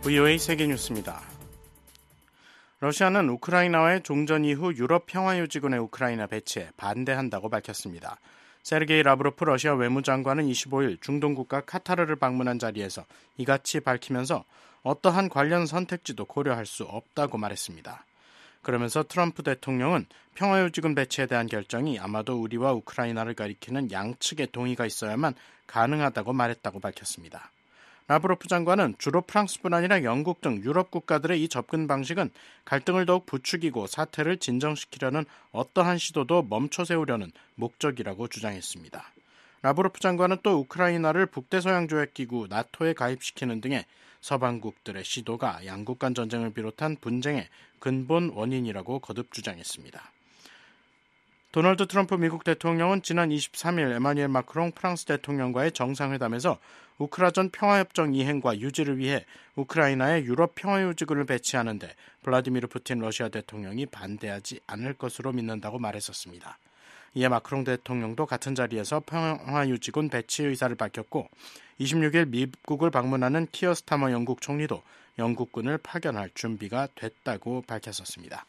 VOA 세계뉴스입니다. 러시아는 우크라이나와의 종전 이후 유럽 평화유지군의 우크라이나 배치에 반대한다고 밝혔습니다. 세르게이 라브로프 러시아 외무장관은 25일 중동 국가 카타르를 방문한 자리에서 이같이 밝히면서 어떠한 관련 선택지도 고려할 수 없다고 말했습니다. 그러면서 트럼프 대통령은 평화유지군 배치에 대한 결정이 아마도 우리와 우크라이나를 가리키는 양측의 동의가 있어야만 가능하다고 말했다고 밝혔습니다. 라브로프 장관은 주로 프랑스뿐 아니라 영국 등 유럽 국가들의 이 접근 방식은 갈등을 더욱 부추기고 사태를 진정시키려는 어떠한 시도도 멈춰 세우려는 목적이라고 주장했습니다. 라브로프 장관은 또 우크라이나를 북대서양조약기구 나토에 가입시키는 등의 서방국들의 시도가 양국 간 전쟁을 비롯한 분쟁의 근본 원인이라고 거듭 주장했습니다. 도널드 트럼프 미국 대통령은 지난 23일 에마뉘엘 마크롱 프랑스 대통령과의 정상회담에서 우크라전 평화협정 이행과 유지를 위해 우크라이나에 유럽 평화유지군을 배치하는 데 블라디미르 푸틴 러시아 대통령이 반대하지 않을 것으로 믿는다고 말했었습니다. 이에 마크롱 대통령도 같은 자리에서 평화유지군 배치 의사를 밝혔고 26일 미국을 방문하는 키어 스타머 영국 총리도 영국군을 파견할 준비가 됐다고 밝혔었습니다.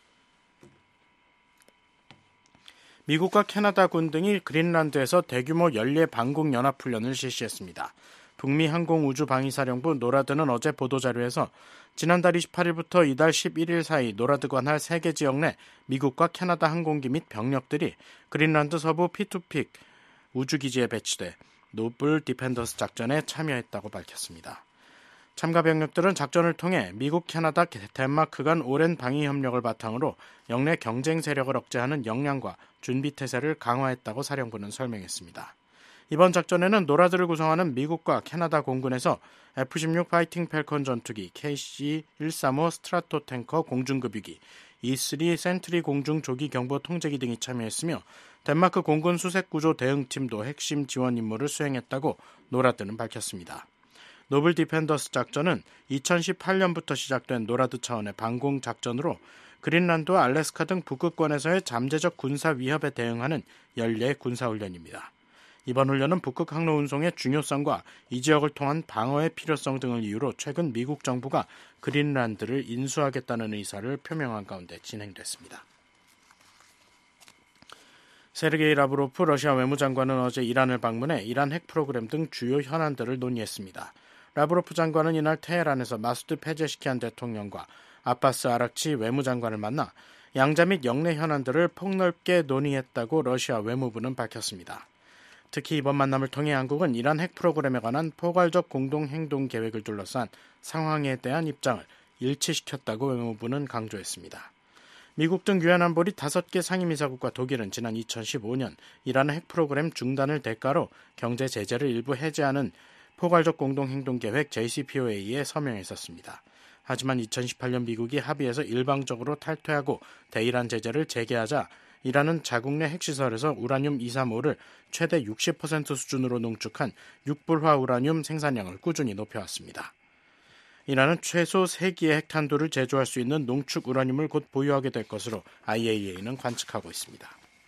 미국과 캐나다군 등이 그린란드에서 대규모 연례 방공 연합훈련을 실시했습니다. 북미 항공우주방위사령부 노라드는 어제 보도자료에서 지난달 28일부터 이달 11일 사이 노라드 관할 3개 지역 내 미국과 캐나다 항공기 및 병력들이 그린란드 서부 피투픽 우주기지에 배치돼 노블 디펜더스 작전에 참여했다고 밝혔습니다. 참가 병력들은 작전을 통해 미국, 캐나다, 덴마크 간 오랜 방위 협력을 바탕으로 영내 경쟁 세력을 억제하는 역량과 준비 태세를 강화했다고 사령부는 설명했습니다. 이번 작전에는 노라드를 구성하는 미국과 캐나다 공군에서 F-16 파이팅 펠컨 전투기, KC-135 스트라토 탱커 공중급유기, E-3 센트리 공중 조기 경보 통제기 등이 참여했으며 덴마크 공군 수색구조 대응팀도 핵심 지원 임무를 수행했다고 노라드는 밝혔습니다. 노블 디펜더스 작전은 2018년부터 시작된 노라드 차원의 방공 작전으로 그린란드와 알래스카 등 북극권에서의 잠재적 군사 위협에 대응하는 연례 군사훈련입니다. 이번 훈련은 북극 항로 운송의 중요성과 이 지역을 통한 방어의 필요성 등을 이유로 최근 미국 정부가 그린란드를 인수하겠다는 의사를 표명한 가운데 진행됐습니다. 세르게이 라브로프 러시아 외무장관은 어제 이란을 방문해 이란 핵 프로그램 등 주요 현안들을 논의했습니다. 라브로프 장관은 이날 테헤란에서 마수드 페제시키안 대통령과 아바스 아락치 외무장관을 만나 양자 및 영내 현안들을 폭넓게 논의했다고 러시아 외무부는 밝혔습니다. 특히 이번 만남을 통해 한국은 이란 핵 프로그램에 관한 포괄적 공동행동 계획을 둘러싼 상황에 대한 입장을 일치시켰다고 외무부는 강조했습니다. 미국 등 유엔 안보리 5개 상임이사국과 독일은 지난 2015년 이란의 핵 프로그램 중단을 대가로 경제 제재를 일부 해제하는 포괄적 공동행동계획 JCPOA에 서명했었습니다. 하지만 2018년 미국이 합의에서 일방적으로 탈퇴하고 대이란 제재를 재개하자 이란은 자국 내 핵시설에서 우라늄 235를 최대 60% 수준으로 농축한 육불화 우라늄 생산량을 꾸준히 높여왔습니다. 이란은 최소 3기의 핵탄두를 제조할 수 있는 농축 우라늄을 곧 보유하게 될 것으로 IAEA는 관측하고 있습니다.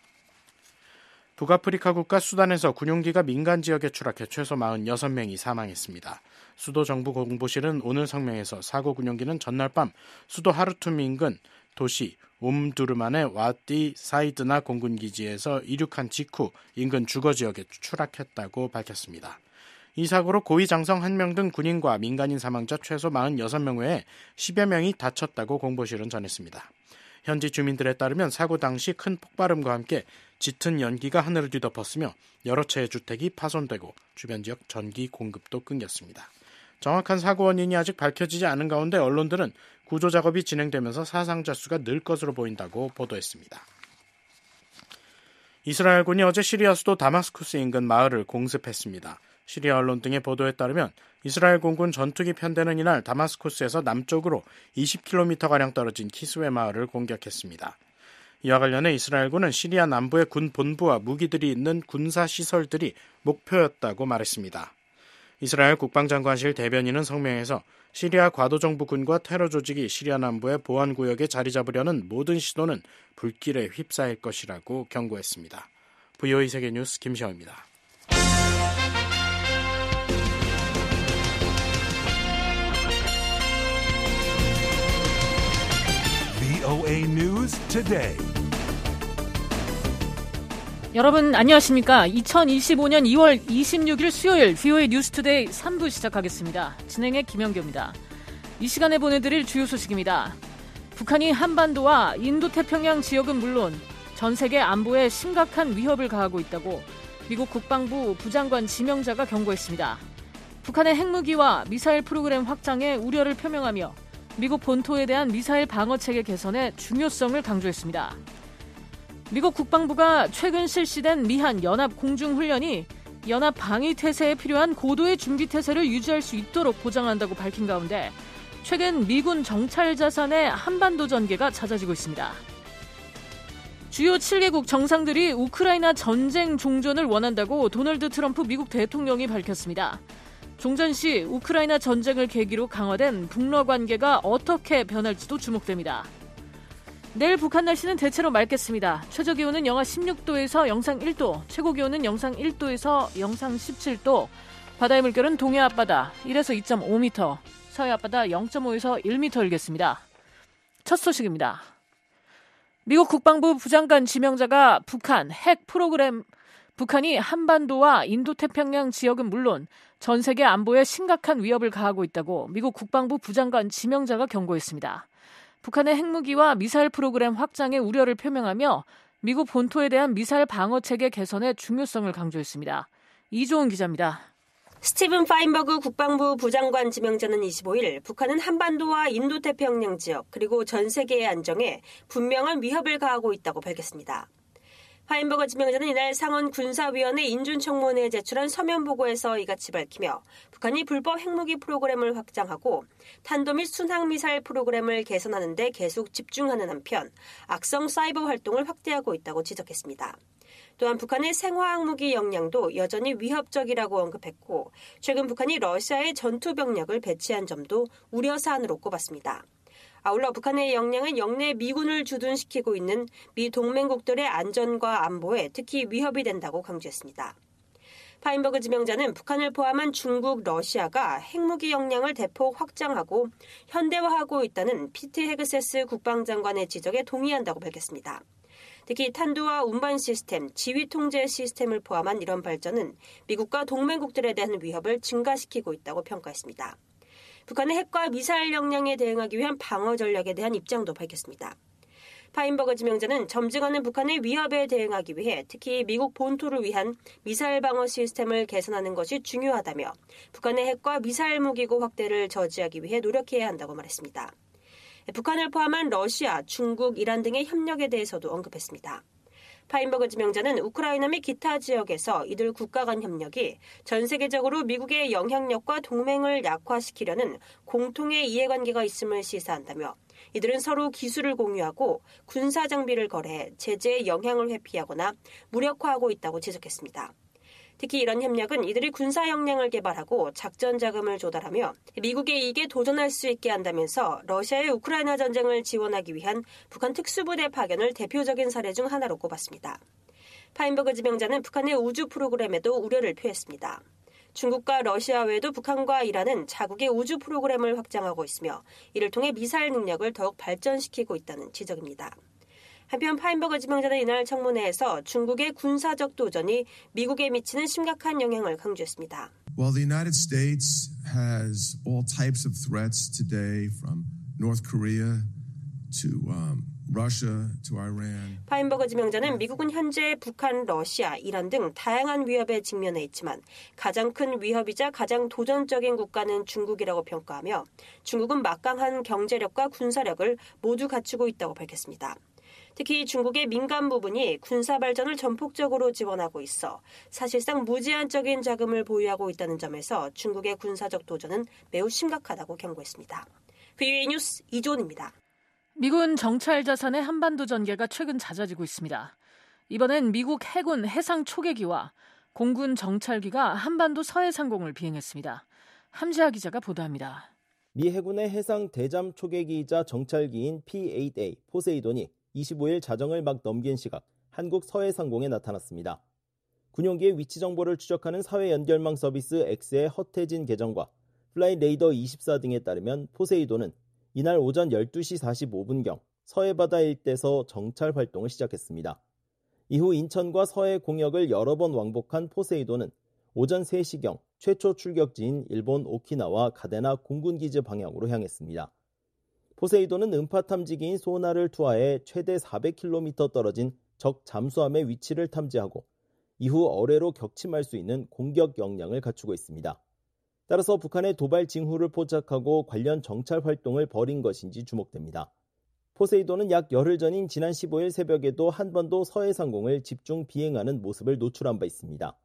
북아프리카 국가 수단에서 군용기가 민간 지역에 추락해 최소 46명이 사망했습니다. 수도 정부 공보실은 오늘 성명에서 사고 군용기는 전날 밤 수도 하르툼 인근 도시 옴두르만의 와디 사이드나 공군기지에서 이륙한 직후 인근 주거지역에 추락했다고 밝혔습니다. 이 사고로 고위 장성 1명 등 군인과 민간인 사망자 최소 46명 외에 10여 명이 다쳤다고 공보실은 전했습니다. 현지 주민들에 따르면 사고 당시 큰 폭발음과 함께 짙은 연기가 하늘을 뒤덮었으며 여러 채의 주택이 파손되고 주변 지역 전기 공급도 끊겼습니다. 정확한 사고 원인이 아직 밝혀지지 않은 가운데 언론들은 구조 작업이 진행되면서 사상자 수가 늘 것으로 보인다고 보도했습니다. 이스라엘군이 어제 시리아 수도 다마스쿠스 인근 마을을 공습했습니다. 시리아 언론 등의 보도에 따르면 이스라엘 공군 전투기 편대는 이날 다마스쿠스에서 남쪽으로 20km가량 떨어진 키스웨 마을을 공격했습니다. 이와 관련해 이스라엘군은 시리아 남부의 군 본부와 무기들이 있는 군사시설들이 목표였다고 말했습니다. 이스라엘 국방장관실 대변인은 성명에서 시리아 과도정부군과 테러 조직이 시리아 남부의 보안구역에 자리 잡으려는 모든 시도는 불길에 휩싸일 것이라고 경고했습니다. VOA 세계뉴스 김시영입니다. VOA News Today. 여러분 안녕하십니까? 2025년 2월 26일 수요일 VOA 뉴스 투데이 3부 시작하겠습니다. 진행의 김영규입니다. 이 시간에 보내드릴 주요 소식입니다. 북한이 한반도와 인도태평양 지역은 물론 전 세계 안보에 심각한 위협을 가하고 있다고 미국 국방부 부장관 지명자가 경고했습니다. 북한의 핵무기와 미사일 프로그램 확장에 우려를 표명하며 미국 본토에 대한 미사일 방어체계 개선의 중요성을 강조했습니다. 미국 국방부가 최근 실시된 미한 연합 공중훈련이 연합 방위태세에 필요한 고도의 준비태세를 유지할 수 있도록 보장한다고 밝힌 가운데 최근 미군 정찰 자산의 한반도 전개가 잦아지고 있습니다. 주요 7개국 정상들이 우크라이나 전쟁 종전을 원한다고 도널드 트럼프 미국 대통령이 밝혔습니다. 종전 시 우크라이나 전쟁을 계기로 강화된 북러 관계가 어떻게 변할지도 주목됩니다. 내일 북한 날씨는 대체로 맑겠습니다. 최저기온은 영하 16도에서 영상 1도, 최고기온은 영상 1도에서 영상 17도, 바다의 물결은 동해 앞바다 1에서 2.5m, 서해 앞바다 0.5에서 1m 일겠습니다. 첫 소식입니다. 미국 국방부 부장관 지명자가 북한이 한반도와 인도태평양 지역은 물론 전 세계 안보에 심각한 위협을 가하고 있다고 미국 국방부 부장관 지명자가 경고했습니다. 북한의 핵무기와 미사일 프로그램 확장에 우려를 표명하며 미국 본토에 대한 미사일 방어체계 개선의 중요성을 강조했습니다. 이조은 기자입니다. 스티븐 파인버그 국방부 부장관 지명자는 25일 북한은 한반도와 인도태평양 지역 그리고 전 세계의 안정에 분명한 위협을 가하고 있다고 밝혔습니다. 파인버그 지명자는 이날 상원 군사위원회 인준청문회에 제출한 서면 보고에서 이같이 밝히며 북한이 불법 핵무기 프로그램을 확장하고 탄도 및 순항미사일 프로그램을 개선하는 데 계속 집중하는 한편 악성 사이버 활동을 확대하고 있다고 지적했습니다. 또한 북한의 생화학무기 역량도 여전히 위협적이라고 언급했고 최근 북한이 러시아에 전투병력을 배치한 점도 우려사안으로 꼽았습니다. 아울러 북한의 역량은 영내 미군을 주둔시키고 있는 미 동맹국들의 안전과 안보에 특히 위협이 된다고 강조했습니다. 파인버그 지명자는 북한을 포함한 중국, 러시아가 핵무기 역량을 대폭 확장하고 현대화하고 있다는 피트 헤그세스 국방장관의 지적에 동의한다고 밝혔습니다. 특히 탄두와 운반 시스템, 지휘 통제 시스템을 포함한 이런 발전은 미국과 동맹국들에 대한 위협을 증가시키고 있다고 평가했습니다. 북한의 핵과 미사일 역량에 대응하기 위한 방어 전략에 대한 입장도 밝혔습니다. 파인버그 지명자는 점증하는 북한의 위협에 대응하기 위해 특히 미국 본토를 위한 미사일 방어 시스템을 개선하는 것이 중요하다며 북한의 핵과 미사일 무기고 확대를 저지하기 위해 노력해야 한다고 말했습니다. 북한을 포함한 러시아, 중국, 이란 등의 협력에 대해서도 언급했습니다. 파인버그 지명자는 우크라이나 및 기타 지역에서 이들 국가 간 협력이 전 세계적으로 미국의 영향력과 동맹을 약화시키려는 공통의 이해관계가 있음을 시사한다며 이들은 서로 기술을 공유하고 군사 장비를 거래해 제재의 영향을 회피하거나 무력화하고 있다고 지적했습니다. 특히 이런 협력은 이들이 군사 역량을 개발하고 작전 자금을 조달하며 미국의 이익에 도전할 수 있게 한다면서 러시아의 우크라이나 전쟁을 지원하기 위한 북한 특수부대 파견을 대표적인 사례 중 하나로 꼽았습니다. 파인버그 지명자는 북한의 우주 프로그램에도 우려를 표했습니다. 중국과 러시아 외에도 북한과 이란은 자국의 우주 프로그램을 확장하고 있으며 이를 통해 미사일 능력을 더욱 발전시키고 있다는 지적입니다. 한편 파인버그 지명자는 이날 청문회에서 중국의 군사적 도전이 미국에 미치는 심각한 영향을 강조했습니다. While the United States has all types of threats today from North Korea to Russia to Iran. 파인버그 지명자는 미국은 현재 북한, 러시아, 이란 등 다양한 위협에 직면해 있지만 가장 큰 위협이자 가장 도전적인 국가는 중국이라고 평가하며 중국은 막강한 경제력과 군사력을 모두 갖추고 있다고 밝혔습니다. 특히 중국의 민간 부분이 군사 발전을 전폭적으로 지원하고 있어 사실상 무제한적인 자금을 보유하고 있다는 점에서 중국의 군사적 도전은 매우 심각하다고 경고했습니다. VOA 뉴스 이조은입니다. 미군 정찰 자산의 한반도 전개가 최근 잦아지고 있습니다. 이번엔 미국 해군 해상 초계기와 공군 정찰기가 한반도 서해 상공을 비행했습니다. 함지하 기자가 보도합니다. 미 해군의 해상 대잠 초계기이자 정찰기인 P-8A 포세이돈이 25일 자정을 막 넘긴 시각 한국 서해 상공에 나타났습니다. 군용기의 위치 정보를 추적하는 사회 연결망 서비스 X의 허태진 계정과 플라이 레이더 24 등에 따르면 포세이돈은 이날 오전 12시 45분경 서해 바다 일대에서 정찰 활동을 시작했습니다. 이후 인천과 서해 공역을 여러 번 왕복한 포세이돈은 오전 3시경 최초 출격지인 일본 오키나와 가데나 공군기지 방향으로 향했습니다. 포세이돈은 음파 탐지기인 소나를 투하해 최대 400km 떨어진 적 잠수함의 위치를 탐지하고 이후 어뢰로 격침할 수 있는 공격 역량을 갖추고 있습니다. 따라서 북한의 도발 징후를 포착하고 관련 정찰 활동을 벌인 것인지 주목됩니다. 포세이돈은 약 열흘 전인 지난 15일 새벽에도 한반도 서해 상공을 집중 비행하는 모습을 노출한 바 있습니다.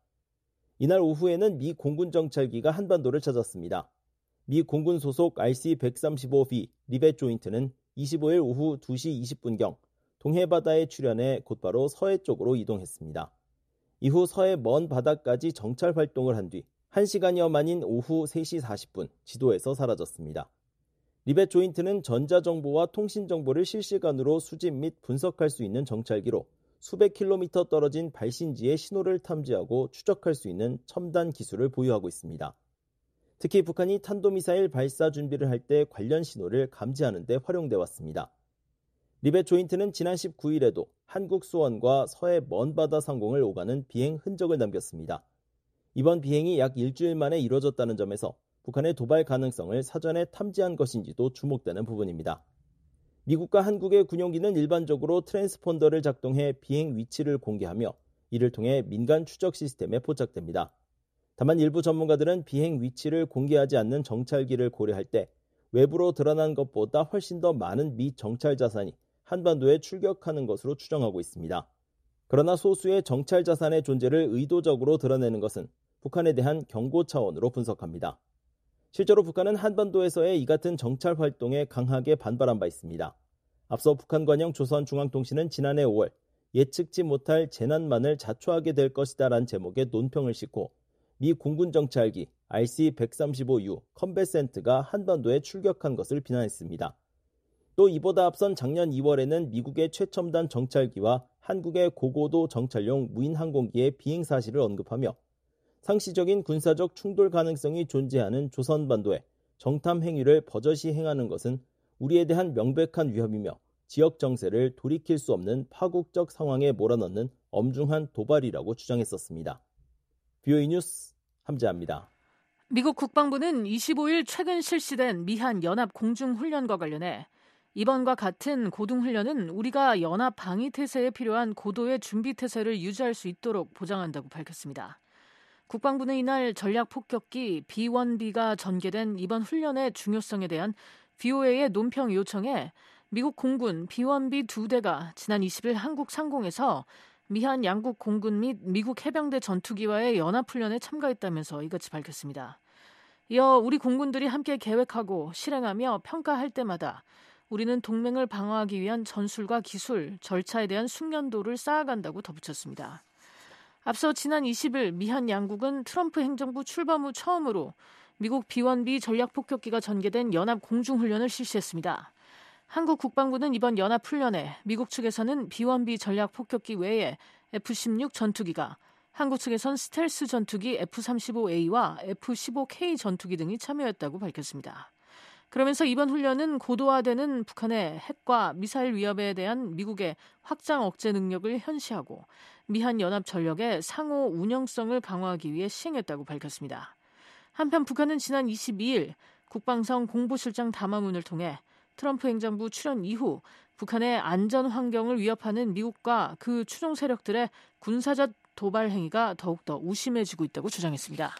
이날 오후에는 미 공군 정찰기가 한반도를 찾았습니다. 미 공군 소속 RC-135B 리벳 조인트는 25일 오후 2시 20분경 동해 바다에 출현해 곧바로 서해 쪽으로 이동했습니다. 이후 서해 먼 바다까지 정찰 활동을 한 뒤 1시간여 만인 오후 3시 40분 지도에서 사라졌습니다. 리벳 조인트는 전자정보와 통신정보를 실시간으로 수집 및 분석할 수 있는 정찰기로 수백 킬로미터 떨어진 발신지의 신호를 탐지하고 추적할 수 있는 첨단 기술을 보유하고 있습니다. 특히 북한이 탄도미사일 발사 준비를 할 때 관련 신호를 감지하는 데 활용돼 왔습니다. 리벳 조인트는 지난 19일에도 한국 수원과 서해 먼 바다 상공을 오가는 비행 흔적을 남겼습니다. 이번 비행이 약 일주일 만에 이뤄졌다는 점에서 북한의 도발 가능성을 사전에 탐지한 것인지도 주목되는 부분입니다. 미국과 한국의 군용기는 일반적으로 트랜스폰더를 작동해 비행 위치를 공개하며 이를 통해 민간 추적 시스템에 포착됩니다. 다만 일부 전문가들은 비행 위치를 공개하지 않는 정찰기를 고려할 때 외부로 드러난 것보다 훨씬 더 많은 미 정찰 자산이 한반도에 출격하는 것으로 추정하고 있습니다. 그러나 소수의 정찰 자산의 존재를 의도적으로 드러내는 것은 북한에 대한 경고 차원으로 분석합니다. 실제로 북한은 한반도에서의 이 같은 정찰 활동에 강하게 반발한 바 있습니다. 앞서 북한 관영 조선중앙통신은 지난해 5월 예측치 못할 재난만을 자초하게 될 것이다라는 제목의 논평을 싣고 미 공군 정찰기 RC-135U 컴뱃센트가 한반도에 출격한 것을 비난했습니다. 또 이보다 앞선 작년 2월에는 미국의 최첨단 정찰기와 한국의 고고도 정찰용 무인 항공기의 비행 사실을 언급하며 상시적인 군사적 충돌 가능성이 존재하는 조선반도에 정탐 행위를 버젓이 행하는 것은 우리에 대한 명백한 위협이며 지역 정세를 돌이킬 수 없는 파국적 상황에 몰아넣는 엄중한 도발이라고 주장했었습니다. VOA 뉴스 함재합니다. 미국 국방부는 25일 최근 실시된 미한 연합 공중훈련과 관련해 이번과 같은 고등훈련은 우리가 연합 방위태세에 필요한 고도의 준비태세를 유지할 수 있도록 보장한다고 밝혔습니다. 국방부는 이날 전략폭격기 B-1B가 전개된 이번 훈련의 중요성에 대한 VOA의 논평 요청에 미국 공군 B-1B 2대가 지난 20일 한국 상공에서 미한 양국 공군 및 미국 해병대 전투기와의 연합훈련에 참가했다면서 이같이 밝혔습니다. 이어 우리 공군들이 함께 계획하고 실행하며 평가할 때마다 우리는 동맹을 방어하기 위한 전술과 기술, 절차에 대한 숙련도를 쌓아간다고 덧붙였습니다. 앞서 지난 20일 미한 양국은 트럼프 행정부 출범 후 처음으로 미국 B-1B 전략폭격기가 전개된 연합 공중훈련을 실시했습니다. 한국 국방부는 이번 연합훈련에 미국 측에서는 B-1B 전략폭격기 외에 F-16 전투기가, 한국 측에선 스텔스 전투기 F-35A와 F-15K 전투기 등이 참여했다고 밝혔습니다. 그러면서 이번 훈련은 고도화되는 북한의 핵과 미사일 위협에 대한 미국의 확장 억제 능력을 현시하고 미한 연합 전력의 상호 운영성을 강화하기 위해 시행했다고 밝혔습니다. 한편 북한은 지난 22일 국방성 공보실장 담화문을 통해 트럼프 행정부 출연 이후 북한의 안전 환경을 위협하는 미국과 그 추종 세력들의 군사적 도발 행위가 더욱더 우심해지고 있다고 주장했습니다.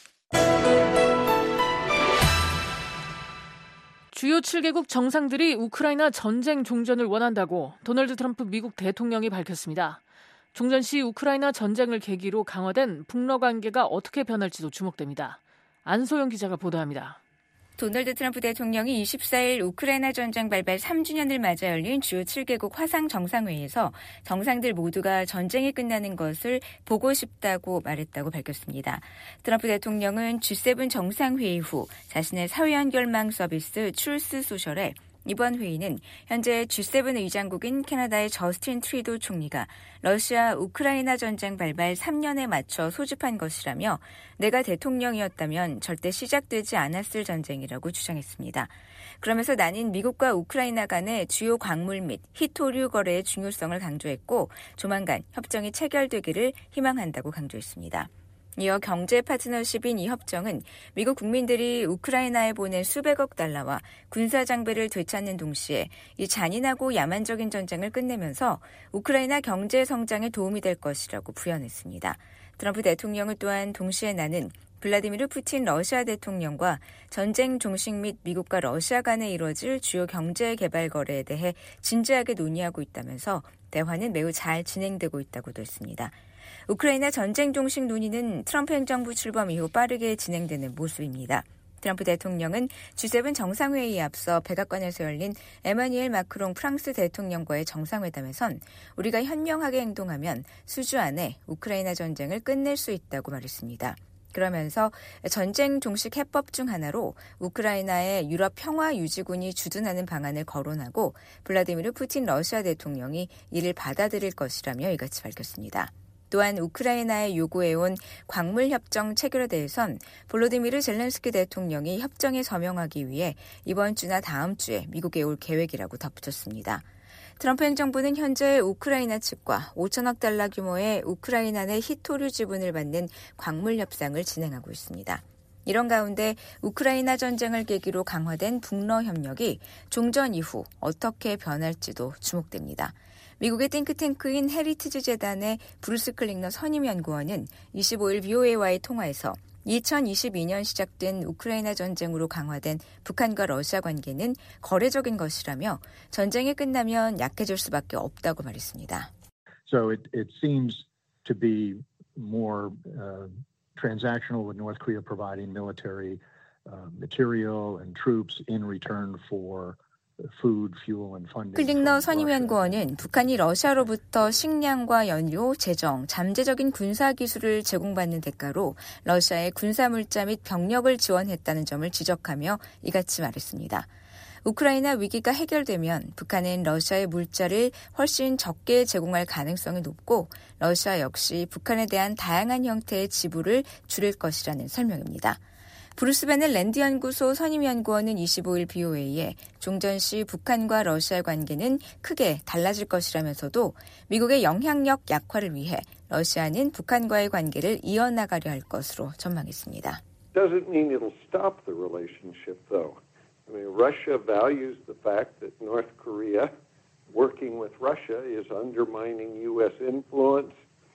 주요 7개국 정상들이 우크라이나 전쟁 종전을 원한다고 도널드 트럼프 미국 대통령이 밝혔습니다. 종전 시 우크라이나 전쟁을 계기로 강화된 북러 관계가 어떻게 변할지도 주목됩니다. 안소영 기자가 보도합니다. 도널드 트럼프 대통령이 24일 우크라이나 전쟁 발발 3주년을 맞아 열린 주요 7개국 화상 정상회의에서 정상들 모두가 전쟁이 끝나는 것을 보고 싶다고 말했다고 밝혔습니다. 트럼프 대통령은 G7 정상회의 후 자신의 사회연결망 서비스 트루스 소셜에 이번 회의는 현재 G7 의장국인 캐나다의 저스틴 트리도 총리가 러시아 우크라이나 전쟁 발발 3년에 맞춰 소집한 것이라며 내가 대통령이었다면 절대 시작되지 않았을 전쟁이라고 주장했습니다. 그러면서 나는 미국과 우크라이나 간의 주요 광물 및 희토류 거래의 중요성을 강조했고 조만간 협정이 체결되기를 희망한다고 강조했습니다. 이어 경제 파트너십인 이 협정은 미국 국민들이 우크라이나에 보낸 수백억 달러와 군사 장비를 되찾는 동시에 이 잔인하고 야만적인 전쟁을 끝내면서 우크라이나 경제 성장에 도움이 될 것이라고 부연했습니다. 트럼프 대통령은 또한 동시에 나는 블라디미르 푸틴 러시아 대통령과 전쟁 종식 및 미국과 러시아 간에 이뤄질 주요 경제 개발 거래에 대해 진지하게 논의하고 있다면서 대화는 매우 잘 진행되고 있다고도 했습니다. 우크라이나 전쟁 종식 논의는 트럼프 행정부 출범 이후 빠르게 진행되는 모습입니다. 트럼프 대통령은 G7 정상회의에 앞서 백악관에서 열린 에마뉘엘 마크롱 프랑스 대통령과의 정상회담에선 우리가 현명하게 행동하면 수주 안에 우크라이나 전쟁을 끝낼 수 있다고 말했습니다. 그러면서 전쟁 종식 해법 중 하나로 우크라이나의 유럽 평화 유지군이 주둔하는 방안을 거론하고 블라디미르 푸틴 러시아 대통령이 이를 받아들일 것이라며 이같이 밝혔습니다. 또한 우크라이나에 요구해온 광물협정 체결에 대해선 볼로디미르 젤렌스키 대통령이 협정에 서명하기 위해 이번 주나 다음 주에 미국에 올 계획이라고 덧붙였습니다. 트럼프 행정부는 현재 우크라이나 측과 5천억 달러 규모의 우크라이나 내 희토류 지분을 받는 광물 협상을 진행하고 있습니다. 이런 가운데 우크라이나 전쟁을 계기로 강화된 북러 협력이 종전 이후 어떻게 변할지도 주목됩니다. 미국의 띵크탱크인 헤리티지 재단의 브루스 클링너 선임연구원은 25일 VOA와의 통화에서 2022년 시작된 우크라이나 전쟁으로 강화된 북한과 러시아 관계는 거래적인 것이라며 전쟁이 끝나면 약해질 수밖에 없다고 말했습니다. So it seems to be more transactional with North Korea providing military material and troops in return for 클링너 선임연구원은 북한이 러시아로부터 식량과 연료, 재정, 잠재적인 군사기술을 제공받는 대가로 러시아의 군사물자 및 병력을 지원했다는 점을 지적하며 이같이 말했습니다. 우크라이나 위기가 해결되면 북한은 러시아의 물자를 훨씬 적게 제공할 가능성이 높고 러시아 역시 북한에 대한 다양한 형태의 지불을 줄일 것이라는 설명입니다. 브루스 베넬 랜드연구소 선임연구원은 25일 BOA에 종전 시 북한과 러시아의 관계는 크게 달라질 것이라면서도 미국의 영향력 약화를 위해 러시아는 북한과의 관계를 이어나가려 할 것으로 전망했습니다. Doesn't mean it'll stop the relationship, though. I mean, Russia values the fact that North Korea, working with Russia, is undermining U.S. influence.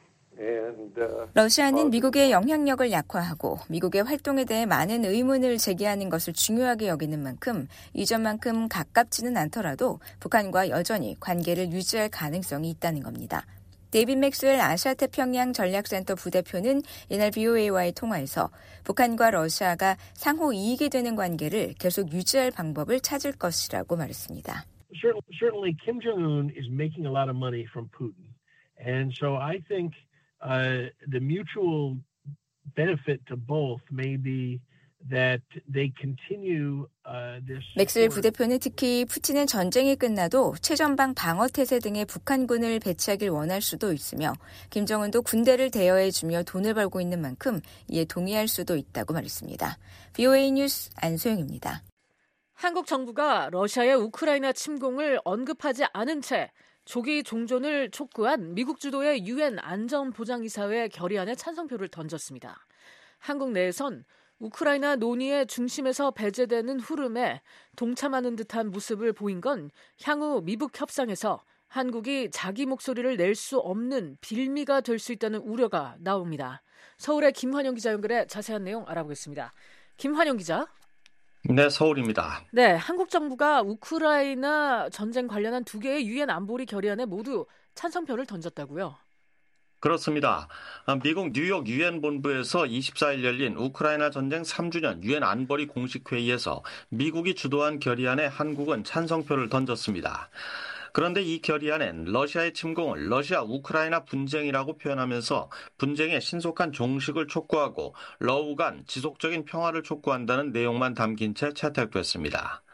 러시아는 미국의 영향력을 약화하고 미국의 활동에 대해 많은 의문을 제기하는 것을 중요하게 여기는 만큼 이전만큼 가깝지는 않더라도 북한과 여전히 관계를 유지할 가능성이 있다는 겁니다. 데이빗 맥스웰 아시아태평양 전략센터 부대표는 이날 BOA와의 통화에서 북한과 러시아가 상호 이익이 되는 관계를 계속 유지할 방법을 찾을 것이라고 말했습니다. Certainly Kim Jong-un is making a lot of money from Putin. And so I think the mutual benefit to both may be that they continue this. 맥스웰 부대표는 특히 푸틴은 전쟁이 끝나도 최전방 방어태세 등의 북한군을 배치하길 원할 수도 있으며 김정은도 군대를 대여해주며 돈을 벌고 있는 만큼 이에 동의할 수도 있다고 말했습니다. BOA 뉴스 안소영입니다. 한국 정부가 러시아의 우크라이나 침공을 언급하지 않은 채 조기 종전을 촉구한 미국 주도의 유엔 안전보장이사회 결의안에 찬성표를 던졌습니다. 한국 내에선 우크라이나 논의의 중심에서 배제되는 흐름에 동참하는 듯한 모습을 보인 건 향후 미북 협상에서 한국이 자기 목소리를 낼 수 없는 빌미가 될 수 있다는 우려가 나옵니다. 서울의 김환영 기자 연결해 자세한 내용 알아보겠습니다. 김환영 기자. 네, 서울입니다. 네, 한국 정부가 우크라이나 전쟁 관련한 2개의 유엔 안보리 결의안에 모두 찬성표를 던졌다고요? 그렇습니다. 미국 뉴욕 유엔 본부에서 24일 열린 우크라이나 전쟁 3주년 유엔 안보리 공식 회의에서 미국이 주도한 결의안에 한국은 찬성표를 던졌습니다. 그런데 이 결의안엔 러시아의 침공을 러시아 우크라이나 분쟁이라로 표현하면서 분쟁의 신속한 종식을 촉구하고 러우 간 지속적인 평화를 촉구한다는 내용만 담긴 채 채택됐습니다.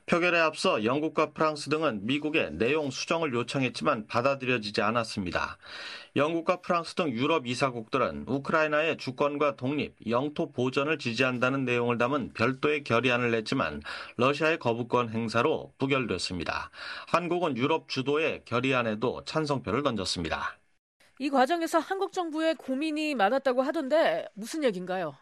표결에 앞서 영국과 프랑스 등은 미국에 내용 수정을 요청했지만 받아들여지지 않았습니다. 영국과 프랑스 등 유럽 이사국들은 우크라이나의 주권과 독립, 영토 보전을 지지한다는 내용을 담은 별도의 결의안을 냈지만 러시아의 거부권 행사로 부결됐습니다. 한국은 유럽 주도의 결의안에도 찬성표를 던졌습니다. 이 과정에서 한국 정부의 고민이 많았다고 하던데 무슨 얘기인가요?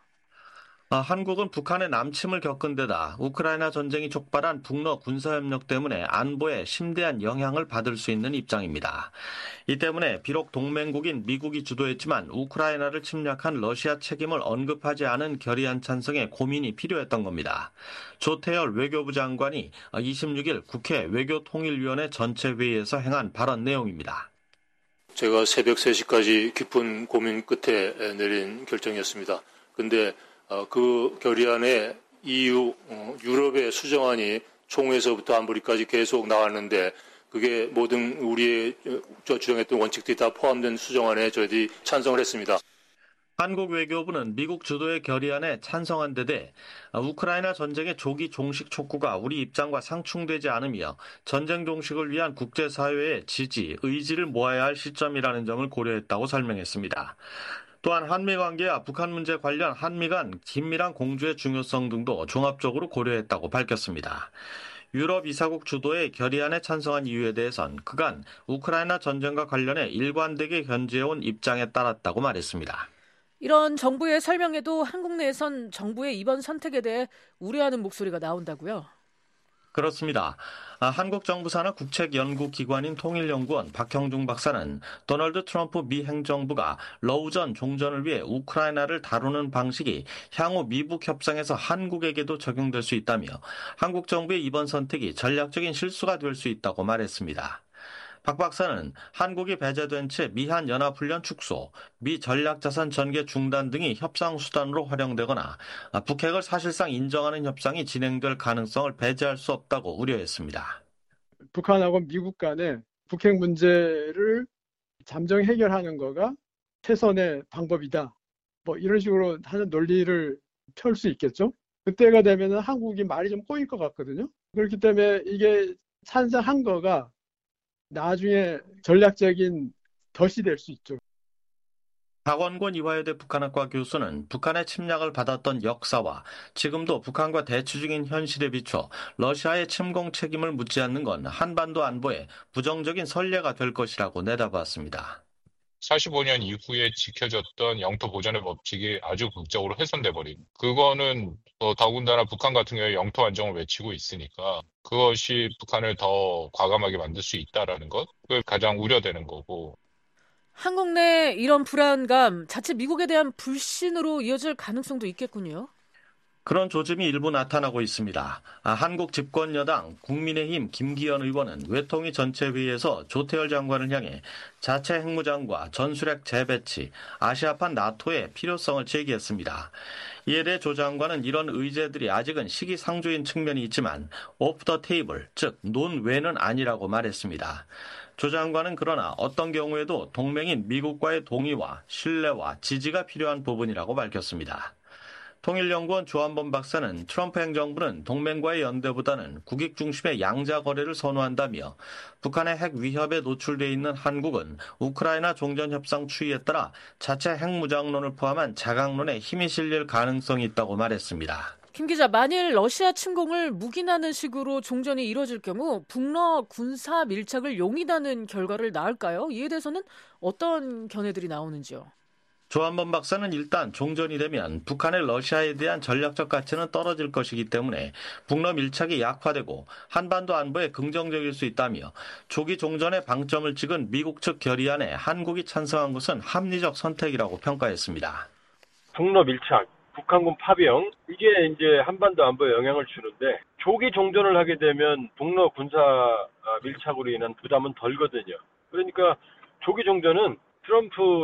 한국은 북한의 남침을 겪은 데다 우크라이나 전쟁이 촉발한 북러 군사협력 때문에 안보에 심대한 영향을 받을 수 있는 입장입니다. 이 때문에 비록 동맹국인 미국이 주도했지만 우크라이나를 침략한 러시아 책임을 언급하지 않은 결의안 찬성에 고민이 필요했던 겁니다. 조태열 외교부 장관이 26일 국회 외교통일위원회 전체 회의에서 행한 발언 내용입니다. 제가 새벽 3시까지 깊은 고민 끝에 내린 결정이었습니다. 근데 그 결의안에 EU, 유럽의 수정안이 총회에서부터 안보리까지 계속 나왔는데 그게 모든 우리의 주장했던 원칙들이 다 포함된 수정안에 저희들이 찬성을 했습니다. 한국 외교부는 미국 주도의 결의안에 찬성한 데 대해 우크라이나 전쟁의 조기 종식 촉구가 우리 입장과 상충되지 않으며 전쟁 종식을 위한 국제사회의 지지, 의지를 모아야 할 시점이라는 점을 고려했다고 설명했습니다. 또한 한미 관계와 북한 문제 관련 한미 간 긴밀한 공조의 중요성 등도 종합적으로 고려했다고 밝혔습니다. 유럽 이사국 주도의 결의안에 찬성한 이유에 대해선 그간 우크라이나 전쟁과 관련해 일관되게 견지해온 입장에 따랐다고 말했습니다. 이런 정부의 설명에도 한국 내에선 정부의 이번 선택에 대해 우려하는 목소리가 나온다고요? 그렇습니다. 한국 정부 산하 국책연구기관인 통일연구원 박형중 박사는 도널드 트럼프 미 행정부가 러우전 종전을 위해 우크라이나를 다루는 방식이 향후 미북 협상에서 한국에게도 적용될 수 있다며 한국 정부의 이번 선택이 전략적인 실수가 될 수 있다고 말했습니다. 박 박사는 한국이 배제된 채 미한 연합훈련 축소, 미 전략자산 전개 중단 등이 협상 수단으로 활용되거나 북핵을 사실상 인정하는 협상이 진행될 가능성을 배제할 수 없다고 우려했습니다. 북한하고 미국 간에 북핵 문제를 잠정 해결하는 거가 최선의 방법이다. 이런 식으로 하는 논리를 펼 수 있겠죠. 그때가 되면 한국이 말이 좀 꼬일 것 같거든요. 그렇기 때문에 이게 찬성한 거가 나중에 전략적인 덫이 될 수 있죠. 박원권 이화여대 북한학과 교수는 북한의 침략을 받았던 역사와 지금도 북한과 대치 중인 현실에 비춰 러시아의 침공 책임을 묻지 않는 건 한반도 안보에 부정적인 선례가 될 것이라고 내다봤습니다. 45년 이후에 지켜졌던 영토 보전의 법칙이 아주 극적으로 훼손돼 버린. 그거는 더군다나 북한 같은 경우에 영토 안정을 외치고 있으니까 그것이 북한을 더 과감하게 만들 수 있다라는 것, 그게 가장 우려되는 거고. 한국 내 이런 불안감, 자칫 미국에 대한 불신으로 이어질 가능성도 있겠군요. 그런 조짐이 일부 나타나고 있습니다. 한국 집권여당 국민의힘 김기현 의원은 외통위 전체회의에서 조태열 장관을 향해 자체 핵무장과 전술핵 재배치, 아시아판 나토의 필요성을 제기했습니다. 이에 대해 조 장관은 이런 의제들이 아직은 시기상조인 측면이 있지만 오프 더 테이블, 즉 논외는 아니라고 말했습니다. 조 장관은 그러나 어떤 경우에도 동맹인 미국과의 동의와 신뢰와 지지가 필요한 부분이라고 밝혔습니다. 통일연구원 조한범 박사는 트럼프 행정부는 동맹과의 연대보다는 국익 중심의 양자 거래를 선호한다며 북한의 핵 위협에 노출돼 있는 한국은 우크라이나 종전 협상 추이에 따라 자체 핵무장론을 포함한 자강론에 힘이 실릴 가능성이 있다고 말했습니다. 김 기자, 만일 러시아 침공을 묵인하는 식으로 종전이 이뤄질 경우 북러 군사 밀착을 용인하는 결과를 낳을까요? 이에 대해서는 어떤 견해들이 나오는지요? 조한범 박사는 일단 종전이 되면 북한의 러시아에 대한 전략적 가치는 떨어질 것이기 때문에 북러 밀착이 약화되고 한반도 안보에 긍정적일 수 있다며 조기 종전에 방점을 찍은 미국 측 결의안에 한국이 찬성한 것은 합리적 선택이라고 평가했습니다. 북러 밀착, 북한군 파병, 이게 이제 한반도 안보에 영향을 주는데 조기 종전을 하게 되면 북러 군사 밀착으로 인한 부담은 덜거든요. 그러니까 조기 종전은 트럼프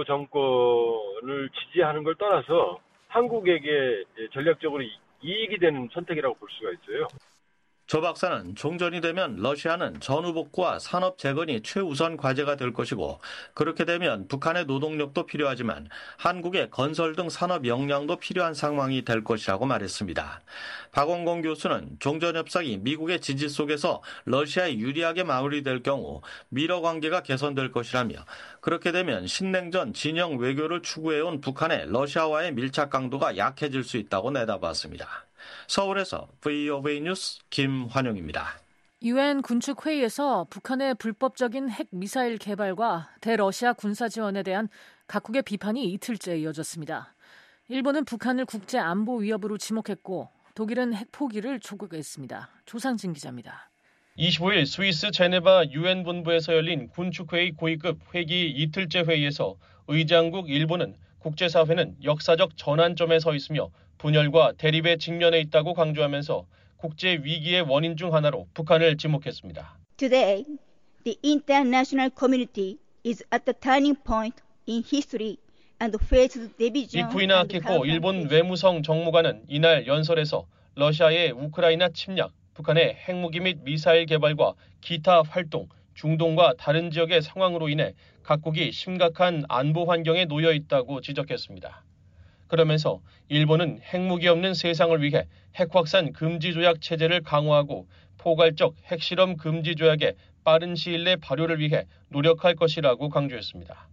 정권을 지지하는 걸 떠나서 한국에게 전략적으로 이익이 되는 선택이라고 볼 수가 있어요. 조 박사는 종전이 되면 러시아는 전후복구와 산업 재건이 최우선 과제가 될 것이고 그렇게 되면 북한의 노동력도 필요하지만 한국의 건설 등 산업 역량도 필요한 상황이 될 것이라고 말했습니다. 박원공 교수는 종전 협상이 미국의 지지 속에서 러시아에 유리하게 마무리될 경우 미러 관계가 개선될 것이라며 그렇게 되면 신냉전 진영 외교를 추구해온 북한의 러시아와의 밀착 강도가 약해질 수 있다고 내다봤습니다. 서울에서 VOA 뉴스 김환영입니다. 유엔 군축회의에서 북한의 불법적인 핵 미사일 개발과 대러시아 군사 지원에 대한 각국의 비판이 이틀째 이어졌습니다. 일본은 북한을 국제 안보 위협으로 지목했고 독일은 핵 포기를 촉구했습니다. 조상진 기자입니다. 25일 스위스 제네바 유엔 본부에서 열린 군축회의 고위급 회기 이틀째 회의에서 의장국 일본은 국제사회는 역사적 전환점에 서 있으며 분열과 대립에 직면해 있다고 강조하면서 국제 위기의 원인 중 하나로 북한을 지목했습니다. Today, the international community is at the turning point in history and faces division. 이쿠이나 아키코 일본 외무성 정무관은 이날 연설에서 러시아의 우크라이나 침략, 북한의 핵무기 및 미사일 개발과 기타 활동, 중동과 다른 지역의 상황으로 인해 각국이 심각한 안보 환경에 놓여 있다고 지적했습니다. 그러면서 일본은 핵무기 없는 세상을 위해 핵확산 금지 조약 체제를 강화하고 포괄적 핵실험 금지 조약의 빠른 시일 내 발효를 위해 노력할 것이라고 강조했습니다.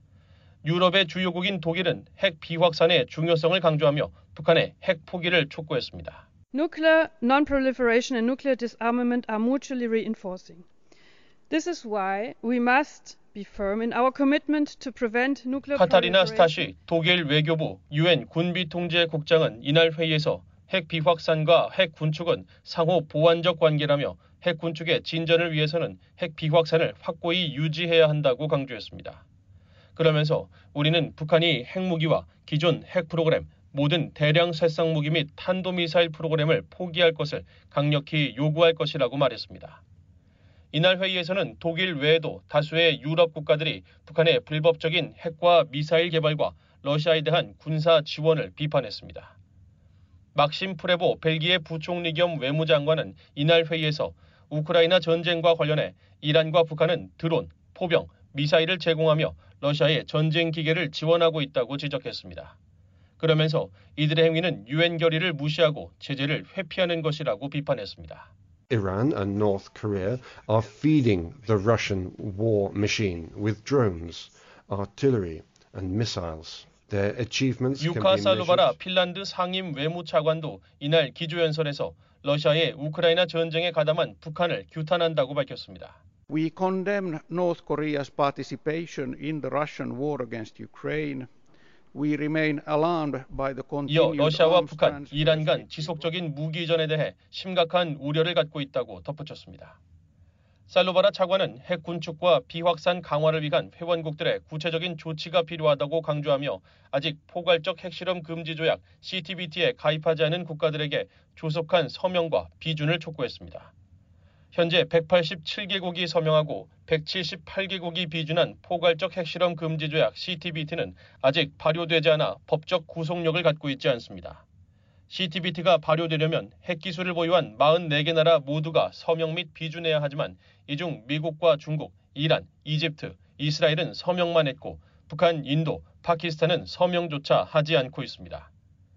유럽의 주요국인 독일은 핵 비확산의 중요성을 강조하며 북한의 핵 포기를 촉구했습니다. Nuclear non-proliferation and nuclear disarmament are mutually reinforcing. This is why we must be firm in our commitment to prevent nuclear 카타리나 스타시 독일 외교부 유엔 군비통제국장은 이날 회의에서 핵 비확산과 핵 군축은 상호 보완적 관계라며 핵 군축의 진전을 위해서는 핵 비확산을 확고히 유지해야 한다고 강조했습니다. 그러면서 우리는 북한이 핵무기와 기존 핵 프로그램, 모든 대량 살상 무기 및 탄도미사일 프로그램을 포기할 것을 강력히 요구할 것이라고 말했습니다. 이날 회의에서는 독일 외에도 다수의 유럽 국가들이 북한의 불법적인 핵과 미사일 개발과 러시아에 대한 군사 지원을 비판했습니다. 막심 프레보 벨기에 부총리 겸 외무장관은 이날 회의에서 우크라이나 전쟁과 관련해 이란과 북한은 드론, 포병, 미사일을 제공하며 러시아의 전쟁 기계를 지원하고 있다고 지적했습니다. 그러면서 이들의 행위는 유엔 결의를 무시하고 제재를 회피하는 것이라고 비판했습니다. Iran and North Korea are feeding the Russian war machine with drones, artillery and missiles. Their achievements can be 유카 measured. 살로바라 핀란드 상임 외무차관도 이날 기조연설에서 러시아의 우크라이나 전쟁에 가담한 북한을 규탄한다고 밝혔습니다. We condemn North Korea's participation in the Russian war against Ukraine. We remain alarmed by the continued 이어 러시아와 북한, 이란 간 지속적인 무기 이전에 대해 심각한 우려를 갖고 있다고 덧붙였습니다. 살로바라 차관은 핵 군축과 비확산 강화를 위한 회원국들의 구체적인 조치가 필요하다고 강조하며 아직 포괄적 핵실험 금지 조약 CTBT에 가입하지 않은 국가들에게 조속한 서명과 비준을 촉구했습니다. 현재 187개국이 서명하고 178개국이 비준한 포괄적 핵실험 금지 조약 CTBT는 아직 발효되지 않아 법적 구속력을 갖고 있지 않습니다. CTBT가 발효되려면 핵기술을 보유한 44개 나라 모두가 서명 및 비준해야 하지만 이 중 미국과 중국, 이란, 이집트, 이스라엘은 서명만 했고 북한, 인도, 파키스탄은 서명조차 하지 않고 있습니다.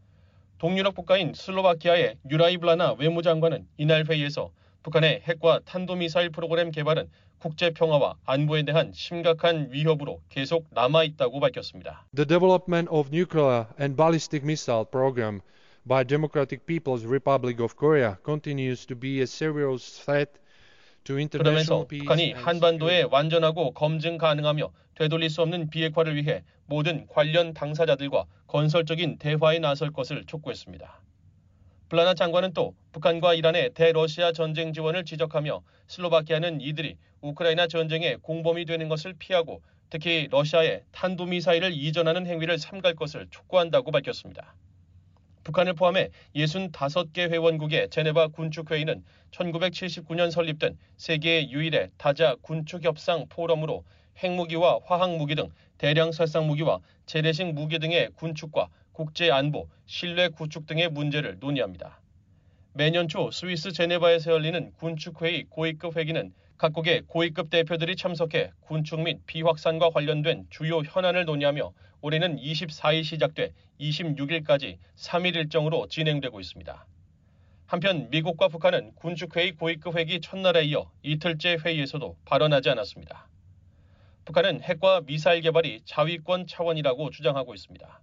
동유럽 국가인 슬로바키아의 유라이블라나 외무장관은 이날 회의에서 북한의 핵과 탄도미사일 프로그램 개발은 국제평화와 안보에 대한 심각한 위협으로 계속 남아있다고 밝혔습니다. The development of nuclear and ballistic missile program by Democratic People's Republic of Korea continues to be a serious threat to international peace. 그러면서 북한이 한반도에 완전하고 검증 가능하며 되돌릴 수 없는 비핵화를 위해 모든 관련 당사자들과 건설적인 대화에 나설 것을 촉구했습니다. 블라나 장관은 또 북한과 이란의 대러시아 전쟁 지원을 지적하며 슬로바키아는 이들이 우크라이나 전쟁의 공범이 되는 것을 피하고 특히 러시아에 탄도미사일을 이전하는 행위를 삼갈 것을 촉구한다고 밝혔습니다. 북한을 포함해 65개 회원국의 제네바 군축회의는 1979년 설립된 세계 유일의 다자 군축협상 포럼으로 핵무기와 화학무기 등 대량 살상무기와 재래식 무기 등의 군축과 국제안보, 신뢰 구축 등의 문제를 논의합니다. 매년 초 스위스 제네바에서 열리는 군축회의 고위급 회기는 각국의 고위급 대표들이 참석해 군축 및 비확산과 관련된 주요 현안을 논의하며 올해는 24일 시작돼 26일까지 3일 일정으로 진행되고 있습니다. 한편 미국과 북한은 군축회의 고위급 회기 첫날에 이어 이틀째 회의에서도 발언하지 않았습니다. 북한은 핵과 미사일 개발이 자위권 차원이라고 주장하고 있습니다.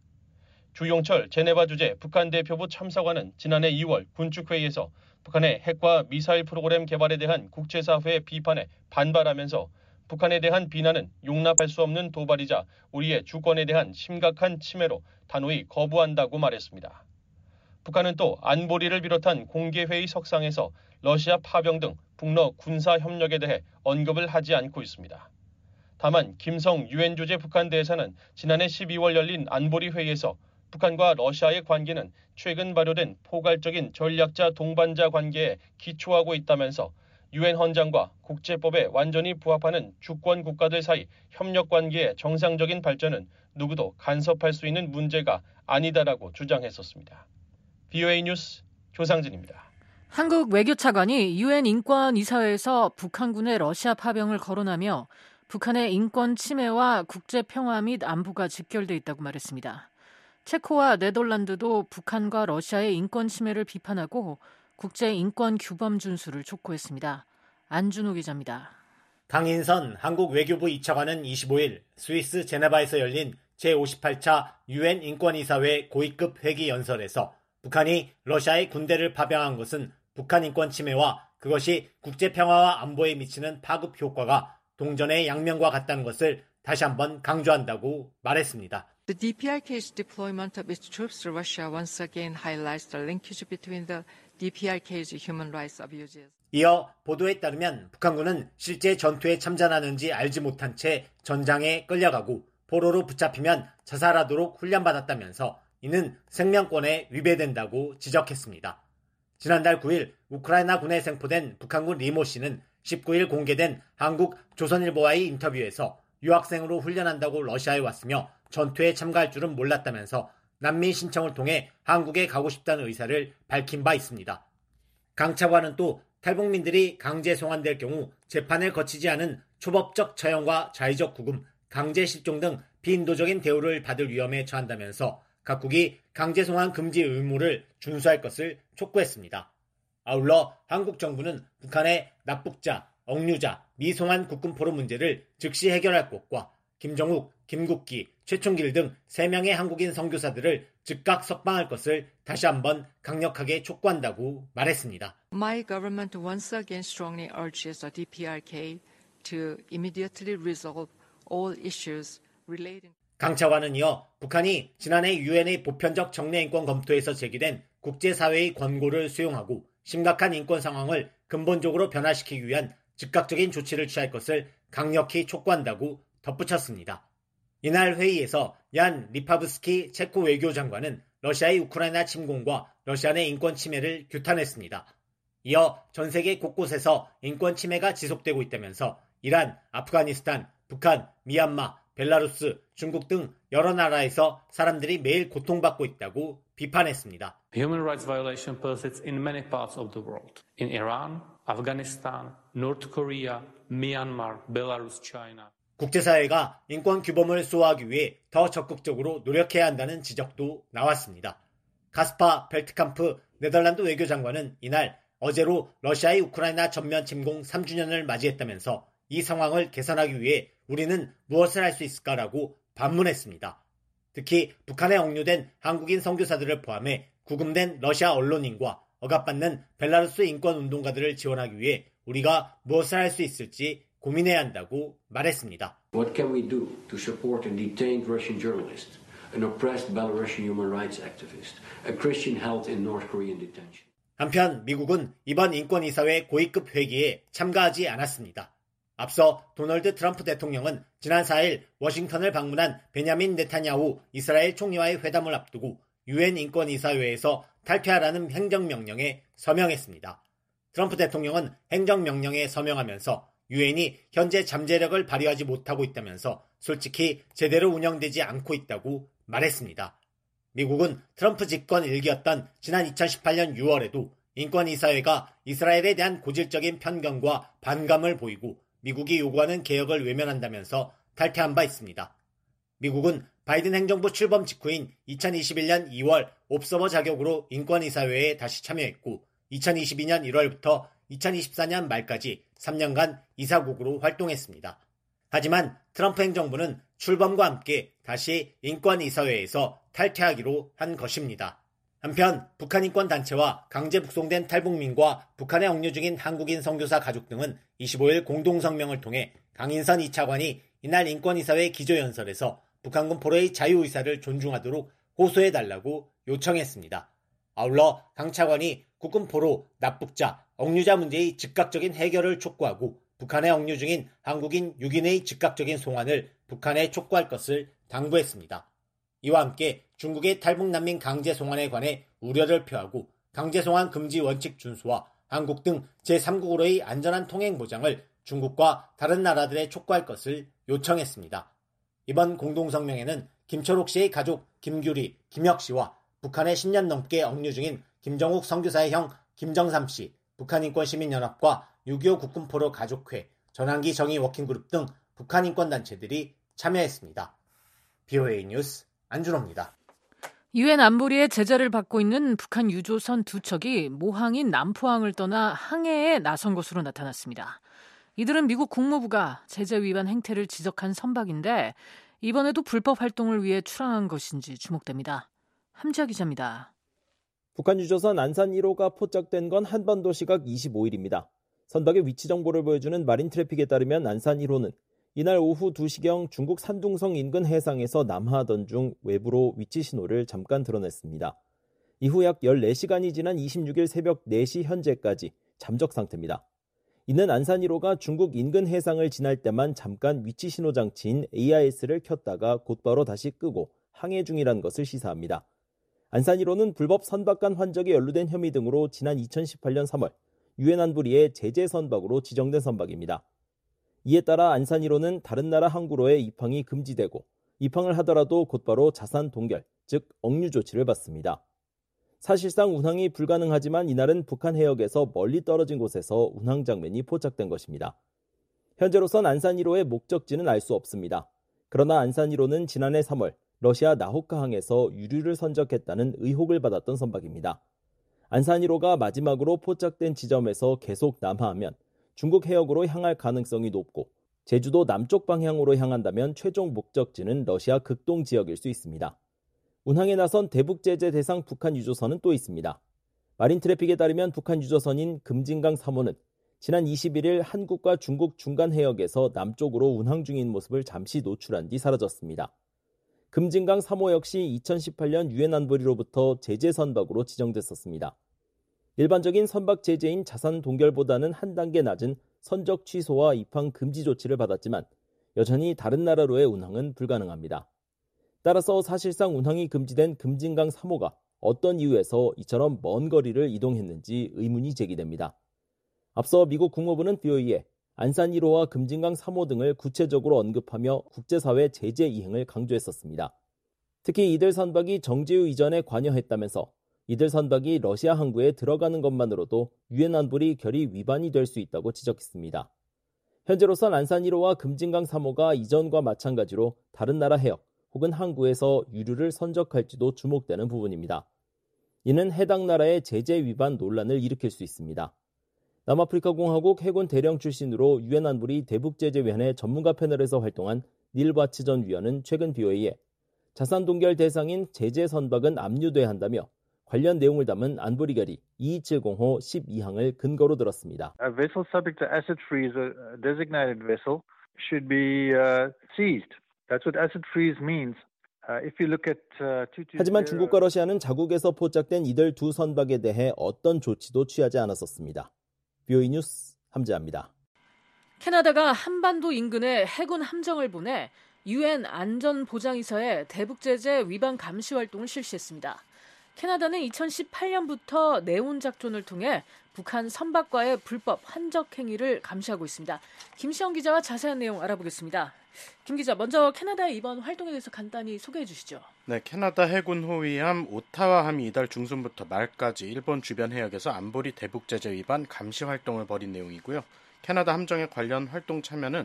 주용철 제네바 주재 북한 대표부 참사관은 지난해 2월 군축회의에서 북한의 핵과 미사일 프로그램 개발에 대한 국제사회의 비판에 반발하면서 북한에 대한 비난은 용납할 수 없는 도발이자 우리의 주권에 대한 심각한 침해로 단호히 거부한다고 말했습니다. 북한은 또 안보리를 비롯한 공개회의 석상에서 러시아 파병 등 북러 군사협력에 대해 언급을 하지 않고 있습니다. 다만 김성 유엔 주재 북한 대사는 지난해 12월 열린 안보리 회의에서 북한과 러시아의 관계는 최근 발효된 포괄적인 전략자 동반자 관계에 기초하고 있다면서 유엔 헌장과 국제법에 완전히 부합하는 주권 국가들 사이 협력 관계의 정상적인 발전은 누구도 간섭할 수 있는 문제가 아니다라고 주장했었습니다. VOA 뉴스 조상진입니다. 한국 외교차관이 유엔 인권이사회에서 북한군의 러시아 파병을 거론하며 북한의 인권 침해와 국제평화 및 안보가 직결돼 있다고 말했습니다. 체코와 네덜란드도 북한과 러시아의 인권 침해를 비판하고 국제인권 규범 준수를 촉구했습니다. 안준호 기자입니다. 강인선 한국 외교부 2차관은 25일 스위스 제네바에서 열린 제58차 유엔 인권이사회 고위급 회기 연설에서 북한이 러시아의 군대를 파병한 것은 북한 인권 침해와 그것이 국제평화와 안보에 미치는 파급 효과가 동전의 양면과 같다는 것을 다시 한번 강조한다고 말했습니다. The DPRK's deployment of its troops to Russia once again highlights the linkage between the DPRK's human rights abuses. 이어 보도에 따르면 북한군은 실제 전투에 참전하는지 알지 못한 채 전장에 끌려가고 포로로 붙잡히면 자살하도록 훈련받았다면서 이는 생명권에 위배된다고 지적했습니다. 지난달 9일 우크라이나군에 생포된 북한군 리모 씨는 19일 공개된 한국 조선일보와의 인터뷰에서 유학생으로 훈련한다고 러시아에 왔으며 전투에 참가할 줄은 몰랐다면서 난민 신청을 통해 한국에 가고 싶다는 의사를 밝힌 바 있습니다. 강 차관은 또 탈북민들이 강제 송환될 경우 재판을 거치지 않은 초법적 처형과 자의적 구금, 강제 실종 등 비인도적인 대우를 받을 위험에 처한다면서 각국이 강제 송환 금지 의무를 준수할 것을 촉구했습니다. 아울러 한국 정부는 북한의 납북자, 억류자, 미송환 국군포로 문제를 즉시 해결할 것과 김정욱, 김국기, 최충길 등 3명의 한국인 선교사들을 즉각 석방할 것을 다시 한번 강력하게 촉구한다고 말했습니다. My government once again strongly urges the DPRK to immediately resolve all issues relating. 강 차관은 이어 북한이 지난해 유엔의 보편적 정례인권 검토에서 제기된 국제사회의 권고를 수용하고 심각한 인권 상황을 근본적으로 변화시키기 위한 즉각적인 조치를 취할 것을 강력히 촉구한다고 덧붙였습니다. 이날 회의에서 얀 리파브스키 체코 외교장관은 러시아의 우크라이나 침공과 러시아 내 인권 침해를 규탄했습니다. 이어 전 세계 곳곳에서 인권 침해가 지속되고 있다면서 이란, 아프가니스탄, 북한, 미얀마, 벨라루스, 중국 등 여러 나라에서 사람들이 매일 고통받고 있다고 비판했습니다. Human rights violation persists in many parts of the world. In Iran, Afghanistan, North Korea, Myanmar, Belarus, China. 국제사회가 인권 규범을 수호하기 위해 더 적극적으로 노력해야 한다는 지적도 나왔습니다. 가스파 벨트캄프 네덜란드 외교장관은 이날 어제로 러시아의 우크라이나 전면 침공 3주년을 맞이했다면서 이 상황을 개선하기 위해 우리는 무엇을 할 수 있을까라고 반문했습니다. 특히 북한에 억류된 한국인 선교사들을 포함해 구금된 러시아 언론인과 억압받는 벨라루스 인권운동가들을 지원하기 위해 우리가 무엇을 할 수 있을지 고민해야 한다고 말했습니다. What can we do to support a detained Russian journalist, an oppressed Belarusian human rights activist, a Christian held in North Korean detention? 한편 미국은 이번 인권이사회 고위급 회기에 참가하지 않았습니다. 앞서 도널드 트럼프 대통령은 지난 4일 워싱턴을 방문한 베냐민 네타냐후 이스라엘 총리와의 회담을 앞두고 유엔 인권이사회에서 탈퇴하라는 행정명령에 서명했습니다. 트럼프 대통령은 행정명령에 서명하면서 유엔이 현재 잠재력을 발휘하지 못하고 있다면서 솔직히 제대로 운영되지 않고 있다고 말했습니다. 미국은 트럼프 집권 1기였던 지난 2018년 6월에도 인권이사회가 이스라엘에 대한 고질적인 편견과 반감을 보이고 미국이 요구하는 개혁을 외면한다면서 탈퇴한 바 있습니다. 미국은 바이든 행정부 출범 직후인 2021년 2월 옵서버 자격으로 인권이사회에 다시 참여했고 2022년 1월부터 2024년 말까지 3년간 이사국으로 활동했습니다. 하지만 트럼프 행정부는 출범과 함께 다시 인권이사회에서 탈퇴하기로 한 것입니다. 한편 북한 인권단체와 강제 북송된 탈북민과 북한에 억류 중인 한국인 선교사 가족 등은 25일 공동성명을 통해 강인선 2차관이 이날 인권이사회 기조연설에서 북한군 포로의 자유의사를 존중하도록 호소해달라고 요청했습니다. 아울러 강 차관이 국군 포로, 납북자, 억류자 문제의 즉각적인 해결을 촉구하고 북한에 억류 중인 한국인 6인의 즉각적인 송환을 북한에 촉구할 것을 당부했습니다. 이와 함께 중국의 탈북난민 강제 송환에 관해 우려를 표하고 강제 송환 금지 원칙 준수와 한국 등 제3국으로의 안전한 통행 보장을 중국과 다른 나라들에 촉구할 것을 요청했습니다. 이번 공동성명에는 김철옥 씨의 가족 김규리, 김혁 씨와 북한에 10년 넘게 억류 중인 김정욱 선교사의 형 김정삼 씨, 북한인권시민연합과 6.25 국군포로 가족회, 전환기 정의 워킹그룹 등 북한인권단체들이 참여했습니다. BOA 뉴스 안준호입니다. 유엔 안보리의 제재를 받고 있는 북한 유조선 두 척이 모항인 남포항을 떠나 항해에 나선 것으로 나타났습니다. 이들은 미국 국무부가 제재 위반 행태를 지적한 선박인데 이번에도 불법 활동을 위해 출항한 것인지 주목됩니다. 함지아 기자입니다. 북한 유조선 안산 1호가 포착된 건 한반도 시각 25일입니다. 선박의 위치 정보를 보여주는 마린 트래픽에 따르면 안산 1호는 이날 오후 2시경 중국 산둥성 인근 해상에서 남하하던 중 외부로 위치 신호를 잠깐 드러냈습니다. 이후 약 14시간이 지난 26일 새벽 4시 현재까지 잠적 상태입니다. 이는 안산 1호가 중국 인근 해상을 지날 때만 잠깐 위치 신호 장치인 AIS를 켰다가 곧바로 다시 끄고 항해 중이라는 것을 시사합니다. 안산 1호는 불법 선박 간 환적에 연루된 혐의 등으로 지난 2018년 3월 유엔 안보리의 제재 선박으로 지정된 선박입니다. 이에 따라 안산 1호는 다른 나라 항구로의 입항이 금지되고 입항을 하더라도 곧바로 자산 동결, 즉 억류 조치를 받습니다. 사실상 운항이 불가능하지만 이날은 북한 해역에서 멀리 떨어진 곳에서 운항 장면이 포착된 것입니다. 현재로선 안산 1호의 목적지는 알 수 없습니다. 그러나 안산 1호는 지난해 3월 러시아 나호카항에서 유류를 선적했다는 의혹을 받았던 선박입니다. 안산 1호가 마지막으로 포착된 지점에서 계속 남하하면 중국 해역으로 향할 가능성이 높고 제주도 남쪽 방향으로 향한다면 최종 목적지는 러시아 극동 지역일 수 있습니다. 운항에 나선 대북 제재 대상 북한 유조선은 또 있습니다. 마린 트래픽에 따르면 북한 유조선인 금진강 3호는 지난 21일 한국과 중국 중간 해역에서 남쪽으로 운항 중인 모습을 잠시 노출한 뒤 사라졌습니다. 금진강 3호 역시 2018년 유엔 안보리로부터 제재 선박으로 지정됐었습니다. 일반적인 선박 제재인 자산 동결보다는 한 단계 낮은 선적 취소와 입항 금지 조치를 받았지만 여전히 다른 나라로의 운항은 불가능합니다. 따라서 사실상 운항이 금지된 금진강 3호가 어떤 이유에서 이처럼 먼 거리를 이동했는지 의문이 제기됩니다. 앞서 미국 국무부는 BOE에 안산 1호와 금진강 3호 등을 구체적으로 언급하며 국제사회 제재 이행을 강조했었습니다. 특히 이들 선박이 정제유 이전에 관여했다면서 이들 선박이 러시아 항구에 들어가는 것만으로도 유엔 안보리 결의 위반이 될 수 있다고 지적했습니다. 현재로선 안산 1호와 금진강 3호가 이전과 마찬가지로 다른 나라 해역 혹은 항구에서 유류를 선적할지도 주목되는 부분입니다. 이는 해당 나라의 제재 위반 논란을 일으킬 수 있습니다. 남아프리카 공화국 해군 대령 출신으로 유엔 안보리 대북제재위원회 전문가 패널에서 활동한 닐 바츠 전 위원은 최근 BOA에 자산 동결 대상인 제재 선박은 압류돼야 한다며 관련 내용을 담은 안보리 결의 2270호 12항을 근거로 들었습니다. A vessel subject to asset freeze, a designated vessel, should be seized. That's what asset freeze means. If you look at 하지만 중국과 러시아는 자국에서 포착된 이들 두 선박에 대해 어떤 조치도 취하지 않았었습니다. BOE 뉴스 함지아입니다. 캐나다가 한반도 인근에 해군 함정을 보내 유엔 안전보장이사의 대북제재 위반 감시 활동을 실시했습니다. 캐나다는 2018년부터 네온 작전을 통해 북한 선박과의 불법 환적 행위를 감시하고 있습니다. 김시영 기자와 자세한 내용 알아보겠습니다. 김 기자, 먼저 캐나다의 이번 활동에 대해서 간단히 소개해 주시죠. 네, 캐나다 해군 호위함 오타와함이 이달 중순부터 말까지 일본 주변 해역에서 안보리 대북 제재 위반 감시 활동을 벌인 내용이고요. 캐나다 함정의 관련 활동 참여는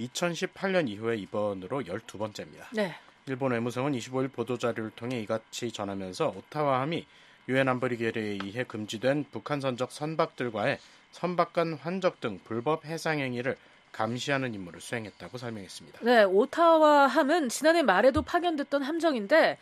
2018년 이후에 이번으로 12번째입니다. 네. 일본 외무성은 25일 보도자료를 통해 이같이 전하면서 오타와함이 유엔 안보리 결의에 의해 금지된 북한 선적 선박들과의 선박 간 환적 등 불법 해상 행위를 감시하는 임무를 수행했다고 설명했습니다. 네, 오타와함은 지난해 말에도 파견됐던 함정인데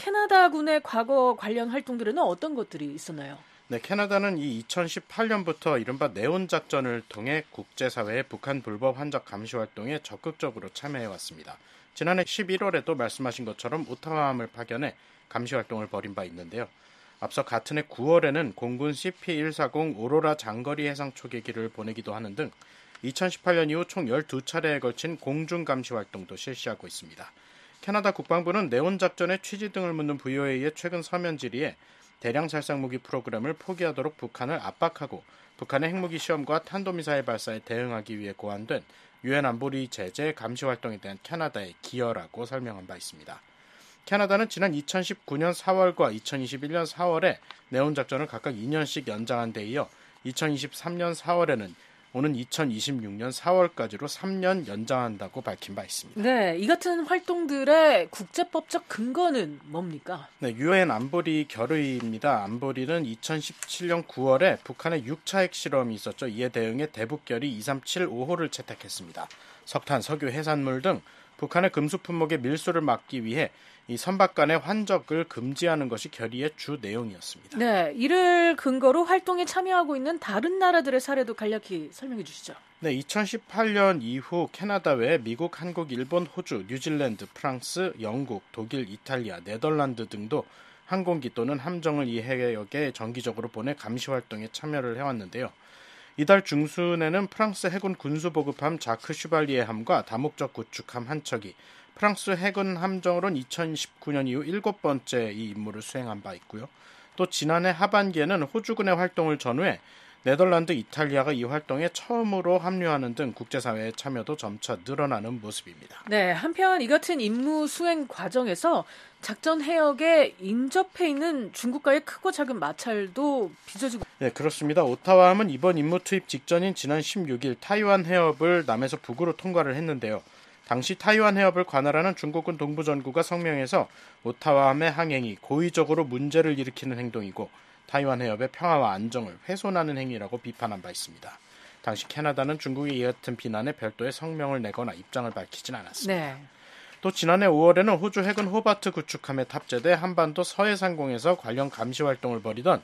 캐나다군의 과거 관련 활동들에는 어떤 것들이 있었나요? 네, 캐나다는 이 2018년부터 이른바 네온 작전을 통해 국제사회의 북한 불법 환적 감시 활동에 적극적으로 참여해왔습니다. 지난해 11월에도 말씀하신 것처럼 오타와함을 파견해 감시 활동을 벌인 바 있는데요. 앞서 같은 해 9월에는 공군 CP-140 오로라 장거리 해상 초계기를 보내기도 하는 등 2018년 이후 총 12차례에 걸친 공중 감시 활동도 실시하고 있습니다. 캐나다 국방부는 네온 작전의 취지 등을 묻는 부여에 의해 최근 서면 질의에 대량 살상무기 프로그램을 포기하도록 북한을 압박하고 북한의 핵무기 시험과 탄도미사일 발사에 대응하기 위해 고안된 유엔 안보리 제재 감시 활동에 대한 캐나다의 기여라고 설명한 바 있습니다. 캐나다는 지난 2019년 4월과 2021년 4월에 네온 작전을 각각 2년씩 연장한 데 이어 2023년 4월에는 오는 2026년 4월까지로 3년 연장한다고 밝힌 바 있습니다. 네, 이 같은 활동들의 국제법적 근거는 뭡니까? 네, 유엔 안보리 결의입니다. 안보리는 2017년 9월에 북한의 6차 핵실험이 있었죠. 이에 대응해 대북결의 23755호를 채택했습니다. 석탄, 석유, 해산물 등 북한의 금수 품목의 밀수를 막기 위해 이 선박 간의 환적을 금지하는 것이 결의의 주 내용이었습니다. 네, 이를 근거로 활동에 참여하고 있는 다른 나라들의 사례도 간략히 설명해 주시죠. 네, 2018년 이후 캐나다 외에 미국, 한국, 일본, 호주, 뉴질랜드, 프랑스, 영국, 독일, 이탈리아, 네덜란드 등도 항공기 또는 함정을 이 해역에 정기적으로 보내 감시 활동에 참여를 해왔는데요. 이달 중순에는 프랑스 해군 군수보급함 자크 슈발리에함과 다목적 구축함 한 척이 프랑스 해군 함정으로는 2019년 이후 7번째 이 임무를 수행한 바 있고요. 또 지난해 하반기에는 호주군의 활동을 전후해 네덜란드, 이탈리아가 이 활동에 처음으로 합류하는 등 국제사회의 참여도 점차 늘어나는 모습입니다. 네, 한편 이 같은 임무 수행 과정에서 작전 해역에 인접해 있는 중국과의 크고 작은 마찰도 빚어지고. 네, 그렇습니다. 오타와함은 이번 임무 투입 직전인 지난 16일 타이완 해협을 남에서 북으로 통과를 했는데요. 당시 타이완 해협을 관할하는 중국군 동부전구가 성명해서 오타와함의 항행이 고의적으로 문제를 일으키는 행동이고 타이완 해협의 평화와 안정을 훼손하는 행위라고 비판한 바 있습니다. 당시 캐나다는 중국의 이 같은 비난에 별도의 성명을 내거나 입장을 밝히진 않았습니다. 네. 또 지난해 5월에는 호주 해군 호바트 구축함에 탑재돼 한반도 서해상공에서 관련 감시 활동을 벌이던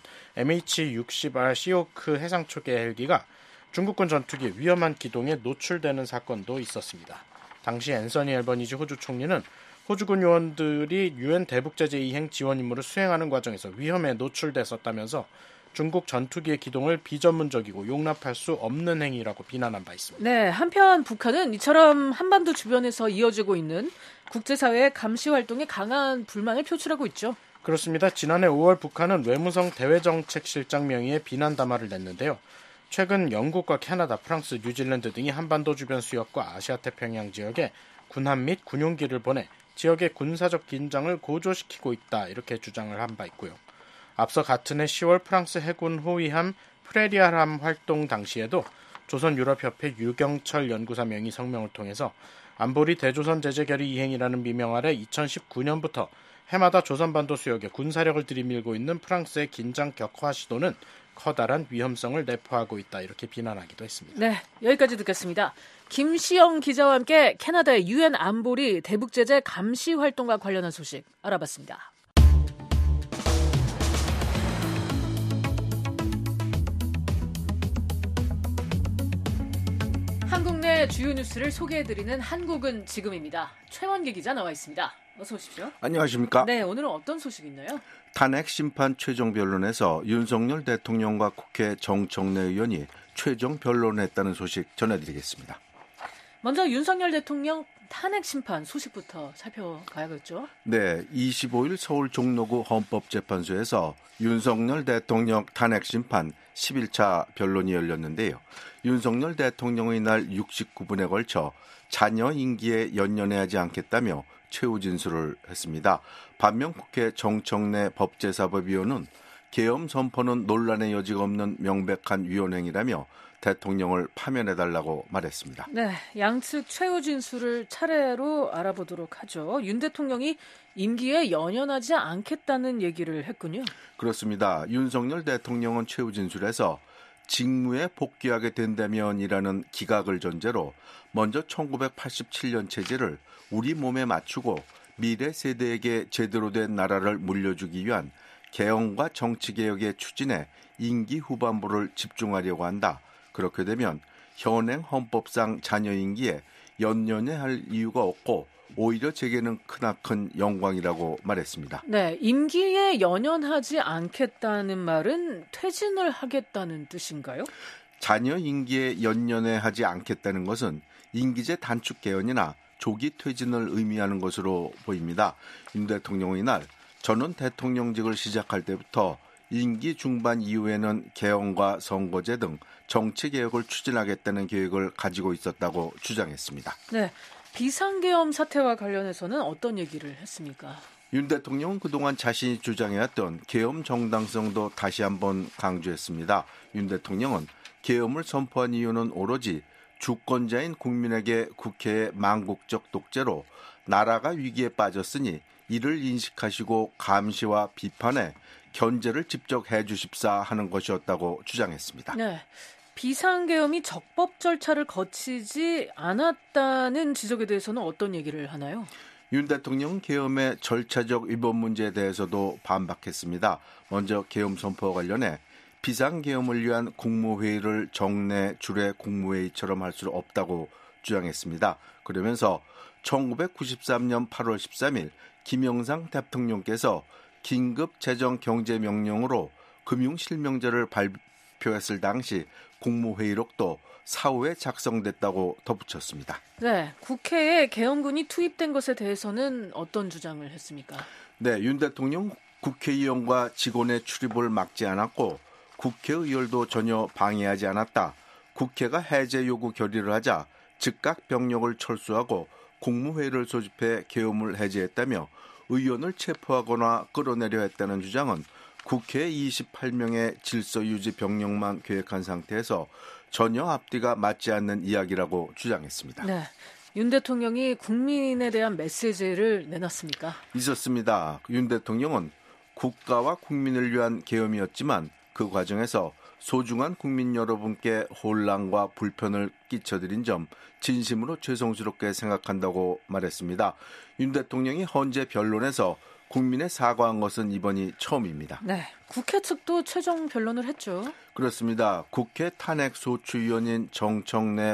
MH-60R 시오크 해상초계 헬기가 중국군 전투기 위험한 기동에 노출되는 사건도 있었습니다. 당시 앤서니 앨버니지 호주 총리는 호주군 요원들이 유엔 대북제재 이행 지원 임무를 수행하는 과정에서 위험에 노출됐었다면서 중국 전투기의 기동을 비전문적이고 용납할 수 없는 행위라고 비난한 바 있습니다. 네, 한편 북한은 이처럼 한반도 주변에서 이어지고 있는 국제사회의 감시 활동에 강한 불만을 표출하고 있죠. 그렇습니다. 지난해 5월 북한은 외무성 대외정책실장 명의의 비난 담화를 냈는데요. 최근 영국과 캐나다, 프랑스, 뉴질랜드 등이 한반도 주변 수역과 아시아태평양 지역에 군함 및 군용기를 보내 지역의 군사적 긴장을 고조시키고 있다 이렇게 주장을 한 바 있고요. 앞서 같은 해 10월 프랑스 해군 호위함 프레리아함 활동 당시에도 조선유럽협회 유경철 연구사 명의 성명을 통해서 안보리 대조선 제재 결의 이행이라는 미명 아래 2019년부터 해마다 조선반도 수역에 군사력을 들이밀고 있는 프랑스의 긴장 격화 시도는 커다란 위험성을 내포하고 있다 이렇게 비난하기도 했습니다. 네, 여기까지 듣겠습니다. 김시영 기자와 함께 캐나다의 유엔 안보리 대북제재 감시 활동과 관련한 소식 알아봤습니다. 한국 내 주요 뉴스를 소개해드리는 한국은 지금입니다. 최원기 기자 나와 있습니다. 어서 오십시오. 안녕하십니까? 네, 오늘은 어떤 소식이 있나요? 탄핵 심판 최종 변론에서 윤석열 대통령과 국회 정청래 의원이 최종 변론했다는 소식 전해드리겠습니다. 먼저 윤석열 대통령 탄핵 심판 소식부터 살펴봐야겠죠. 네, 25일 서울 종로구 헌법재판소에서 윤석열 대통령 탄핵 심판 11차 변론이 열렸는데요. 윤석열 대통령은 이날 69분에 걸쳐 자녀 임기에 연연해하지 않겠다며 최후 진술을 했습니다. 반면 국회 정청래 법제사법위원은 계엄 선포는 논란의 여지가 없는 명백한 위헌행위라며 대통령을 파면해달라고 말했습니다. 네, 양측 최후 진술을 차례로 알아보도록 하죠. 윤 대통령이 임기에 연연하지 않겠다는 얘기를 했군요. 그렇습니다. 윤석열 대통령은 최후 진술에서 직무에 복귀하게 된다면이라는 기각을 전제로 먼저 1987년 체제를 우리 몸에 맞추고 미래 세대에게 제대로 된 나라를 물려주기 위한 개헌과 정치개혁의 추진에 임기 후반부를 집중하려고 한다. 그렇게 되면 현행 헌법상 자녀 임기에 연연해야 할 이유가 없고 오히려 제게는 크나큰 영광이라고 말했습니다. 네, 임기에 연연하지 않겠다는 말은 퇴진을 하겠다는 뜻인가요? 자녀 임기에 연연해하지 않겠다는 것은 임기제 단축 개헌이나 조기 퇴진을 의미하는 것으로 보입니다. 윤 대통령은 이날 저는 대통령직을 시작할 때부터 임기 중반 이후에는 개헌과 선거제 등 정치개혁을 추진하겠다는 계획을 가지고 있었다고 주장했습니다. 네, 비상계엄 사태와 관련해서는 어떤 얘기를 했습니까? 윤 대통령은 그동안 자신이 주장해왔던 계엄 정당성도 다시 한번 강조했습니다. 윤 대통령은 계엄을 선포한 이유는 오로지 주권자인 국민에게 국회의 망국적 독재로 나라가 위기에 빠졌으니 이를 인식하시고 감시와 비판에 견제를 직접 해주십사 하는 것이었다고 주장했습니다. 네, 비상계엄이 적법 절차를 거치지 않았다는 지적에 대해서는 어떤 얘기를 하나요? 윤 대통령은 계엄의 절차적 위반 문제에 대해서도 반박했습니다. 먼저 계엄 선포와 관련해 비상계엄을 위한 국무회의를 정례 주례 국무회의처럼 할 수 없다고 주장했습니다. 그러면서 1993년 8월 13일 김영삼 대통령께서 긴급 재정 경제 명령으로 금융실명제를 발표했을 당시 국무회의록도 사후에 작성됐다고 덧붙였습니다. 네, 국회에 계엄군이 투입된 것에 대해서는 어떤 주장을 했습니까? 네, 윤 대통령 국회의원과 직원의 출입을 막지 않았고 국회의열도 전혀 방해하지 않았다. 국회가 해제 요구 결의를 하자 즉각 병력을 철수하고 국무회의를 소집해 계엄을 해제했다며 의원을 체포하거나 끌어내려 했다는 주장은 국회 28명의 질서유지 병력만 계획한 상태에서 전혀 앞뒤가 맞지 않는 이야기라고 주장했습니다. 네, 윤 대통령이 국민에 대한 메시지를 내놨습니까? 있었습니다. 윤 대통령은 국가와 국민을 위한 계엄이었지만 그 과정에서 소중한 국민 여러분께 혼란과 불편을 끼쳐드린 점 진심으로 죄송스럽게 생각한다고 말했습니다. 윤 대통령이 헌재 변론에서 국민에 사과한 것은 이번이 처음입니다. 네, 국회 측도 최종 변론을 했죠. 그렇습니다. 국회 탄핵소추위원인 정청래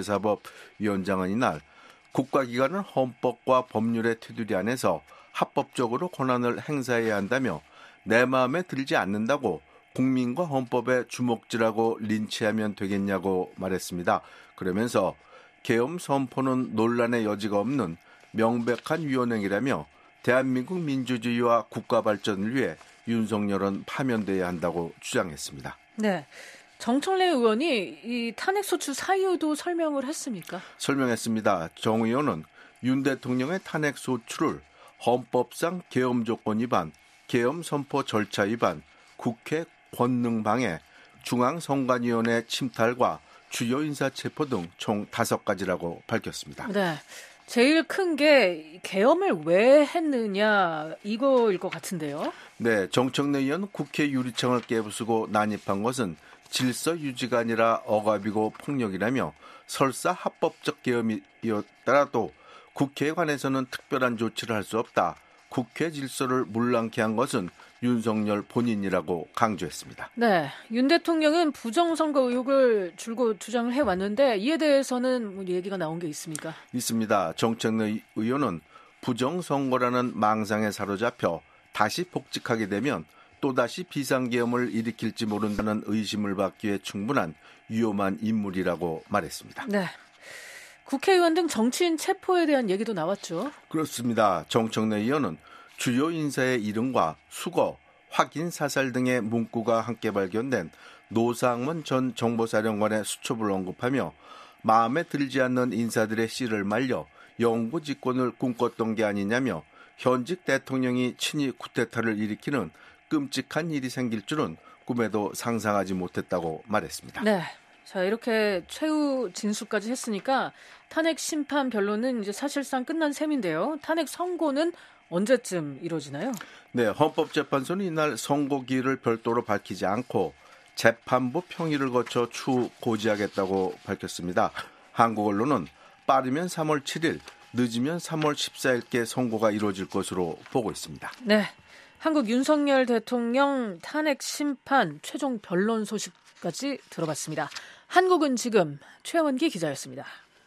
법제사법위원장은 이날 국가기관은 헌법과 법률의 테두리 안에서 합법적으로 권한을 행사해야 한다며 내 마음에 들지 않는다고 국민과 헌법에 주먹질하고 린치하면 되겠냐고 말했습니다. 그러면서 계엄 선포는 논란의 여지가 없는 명백한 위헌행위라며 대한민국 민주주의와 국가 발전을 위해 윤석열은 파면돼야 한다고 주장했습니다. 네, 정청래 의원이 이 탄핵소추 사유도 설명을 했습니까? 설명했습니다. 정 의원은 윤 대통령의 탄핵소추를 헌법상 계엄 조건 위반, 계엄 선포 절차 위반, 국회 권능 방해, 중앙선관위원회 침탈과 주요 인사 체포 등 총 5가지라고 밝혔습니다. 네, 제일 큰 게 계엄을 왜 했느냐 이거일 것 같은데요. 네, 정청래 의원 국회 유리창을 깨부수고 난입한 것은 질서 유지가 아니라 억압이고 폭력이라며 설사 합법적 계엄이었더라도 국회에 관해서는 특별한 조치를 할 수 없다. 국회 질서를 물랑케 한 것은 윤석열 본인이라고 강조했습니다. 네, 윤 대통령은 부정선거 의혹을 줄곧 주장을 해왔는데 이에 대해서는 뭐 얘기가 나온 게 있습니까? 있습니다. 정청래 의원은 부정선거라는 망상에 사로잡혀 다시 복직하게 되면 또다시 비상계엄을 일으킬지 모른다는 의심을 받기에 충분한 위험한 인물이라고 말했습니다. 네. 국회의원 등 정치인 체포에 대한 얘기도 나왔죠. 그렇습니다. 정청래 의원은 주요 인사의 이름과 수거, 확인 사살 등의 문구가 함께 발견된 노상원 전 정보사령관의 수첩을 언급하며 마음에 들지 않는 인사들의 씨를 말려 영구 집권을 꿈꿨던 게 아니냐며 현직 대통령이 친히 쿠데타를 일으키는 끔찍한 일이 생길 줄은 꿈에도 상상하지 못했다고 말했습니다. 네. 자, 이렇게 최후 진술까지 했으니까 탄핵 심판 변론은 이제 사실상 끝난 셈인데요. 탄핵 선고는 언제쯤 이루어지나요? 네, 헌법재판소는 이날 선고기일을 별도로 밝히지 않고 재판부 평의를 거쳐 추후 고지하겠다고 밝혔습니다. 한국 언론은 빠르면 3월 7일, 늦으면 3월 14일께 선고가 이루어질 것으로 보고 있습니다. 네, 한국 윤석열 대통령 탄핵 심판 최종 변론 소식까지 들어봤습니다. 한국은 지금 최원기 기자였습니다.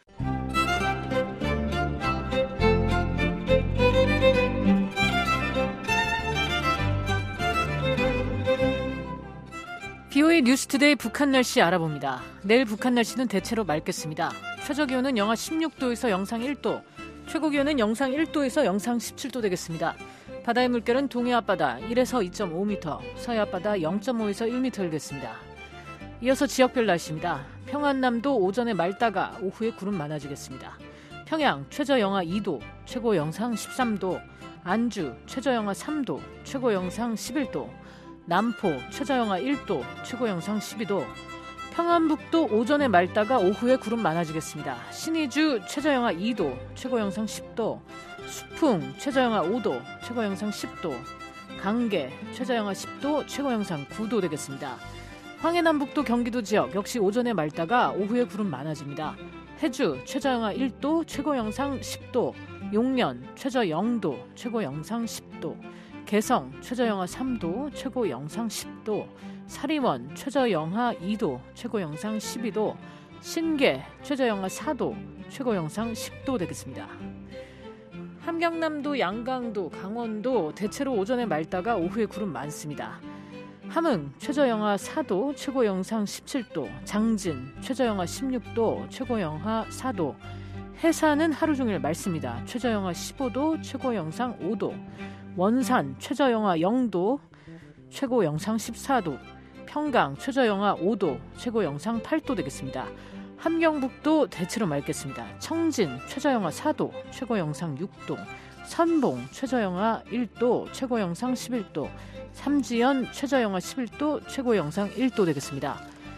BOA 뉴스투데이 북한 날씨 알아봅니다. 내일 북한 날씨는 대체로 맑겠습니다. 최저기온은 영하 16도에서 영상 1도, 최고기온은 영상 1도에서 영상 17도 되겠습니다. 바다의 물결은 동해 앞바다 1에서 2.5m, 서해 앞바다 0.5에서 1m 일겠습니다. 이어서 지역별 날씨입니다. 평안남도 오전에 맑다가 오후에 구름 많아지겠습니다. 평양 최저 영하 2도, 최고 영상 13도, 안주 최저 영하 3도, 최고 영상 11도, 남포 최저영하 1도, 최고영상 12도, 평안북도 오전에 맑다가 오후에 구름 많아지겠습니다. 신의주 최저영하 2도, 최고영상 10도, 수풍 최저영하 5도, 최고영상 10도, 강계 최저영하 10도, 최고영상 9도 되겠습니다. 황해남북도 경기도 지역 역시 오전에 맑다가 오후에 구름 많아집니다. 해주 최저영하 1도, 최고영상 10도, 용년 최저 0도, 최고영상 10도, 개성 최저영하 3도, 최고영상 10도, 사리원 최저영하 2도, 최고영상 12도, 신계 최저영하 4도, 최고영상 10도 되겠습니다. 함경남도, 양강도, 강원도 대체로 오전에 맑다가 오후에 구름 많습니다. 함흥 최저영하 4도, 최고영상 17도, 장진 최저영하 16도, 최고영하 4도, 해산은 하루 종일 맑습니다. 최저영하 15도, 최고영상 5도, 원산 최저영하 0도, 최고영상 14도, 평강 최저영하 5도, 최고영상 8도 되겠습니다. 함경북도 대체로 맑겠습니다. 청진 최저영하 4도, 최고영상 6도, 선봉 최저영하 1도, 최고영상 11도, 삼지연 최저영하 11도, 최고영상 1도 되겠습니다.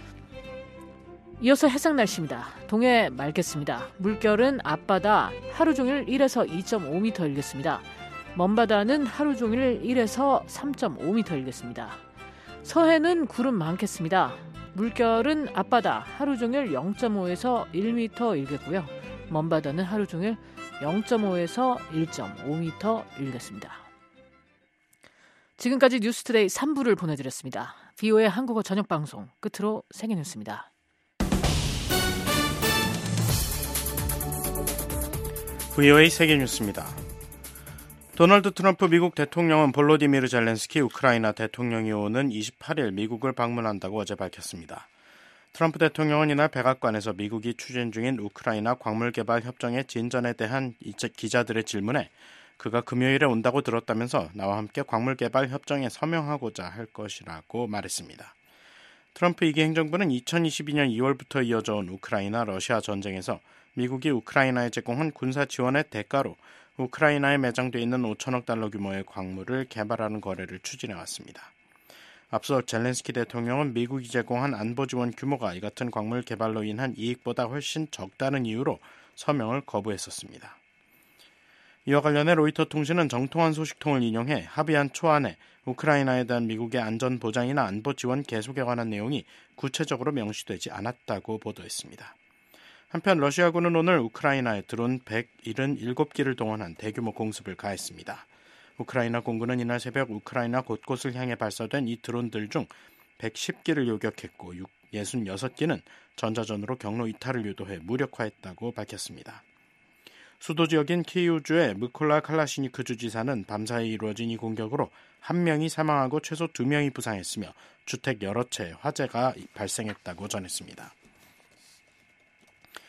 이어서 해상 날씨입니다. 동해 맑겠습니다. 물결은 앞바다 하루 종일 1에서 2.5m 일겠습니다. 먼바다는 하루 종일 1에서 3.5m 일겠습니다. 서해는 구름 많겠습니다. 물결은 앞바다 하루 종일 0.5에서 1m 일겠고요. 먼바다는 하루 종일 0.5에서 1.5m 일겠습니다. 지금까지 뉴스투데이 3부를 보내드렸습니다. BO의 한국어 저녁방송 끝으로 세계뉴스입니다. BO의 세계뉴스입니다. 도널드 트럼프 미국 대통령은 볼로디미르 젤렌스키 우크라이나 대통령이 오는 28일 미국을 방문한다고 어제 밝혔습니다. 트럼프 대통령은 이날 백악관에서 미국이 추진 중인 우크라이나 광물개발 협정의 진전에 대한 기자들의 질문에 그가 금요일에 온다고 들었다면서 나와 함께 광물개발 협정에 서명하고자 할 것이라고 말했습니다. 트럼프 2기 행정부는 2022년 2월부터 이어져 온 우크라이나 러시아 전쟁에서 미국이 우크라이나에 제공한 군사 지원의 대가로 우크라이나에 매장돼 있는 5천억 달러 규모의 광물을 개발하는 거래를 추진해왔습니다. 앞서 젤렌스키 대통령은 미국이 제공한 안보 지원 규모가 이 같은 광물 개발로 인한 이익보다 훨씬 적다는 이유로 서명을 거부했었습니다. 이와 관련해 로이터 통신은 정통한 소식통을 인용해 합의안 초안에 우크라이나에 대한 미국의 안전 보장이나 안보 지원 계속에 관한 내용이 구체적으로 명시되지 않았다고 보도했습니다. 한편 러시아군은 오늘 우크라이나에 드론 177기를 동원한 대규모 공습을 가했습니다. 우크라이나 공군은 이날 새벽 우크라이나 곳곳을 향해 발사된 이 드론들 중 110기를 요격했고 66기는 전자전으로 경로 이탈을 유도해 무력화했다고 밝혔습니다. 수도 지역인 키이우주의 무콜라 칼라시니크 주지사는 밤사이 이루어진 이 공격으로 1명이 사망하고 최소 2명이 부상했으며 주택 여러 채 화재가 발생했다고 전했습니다.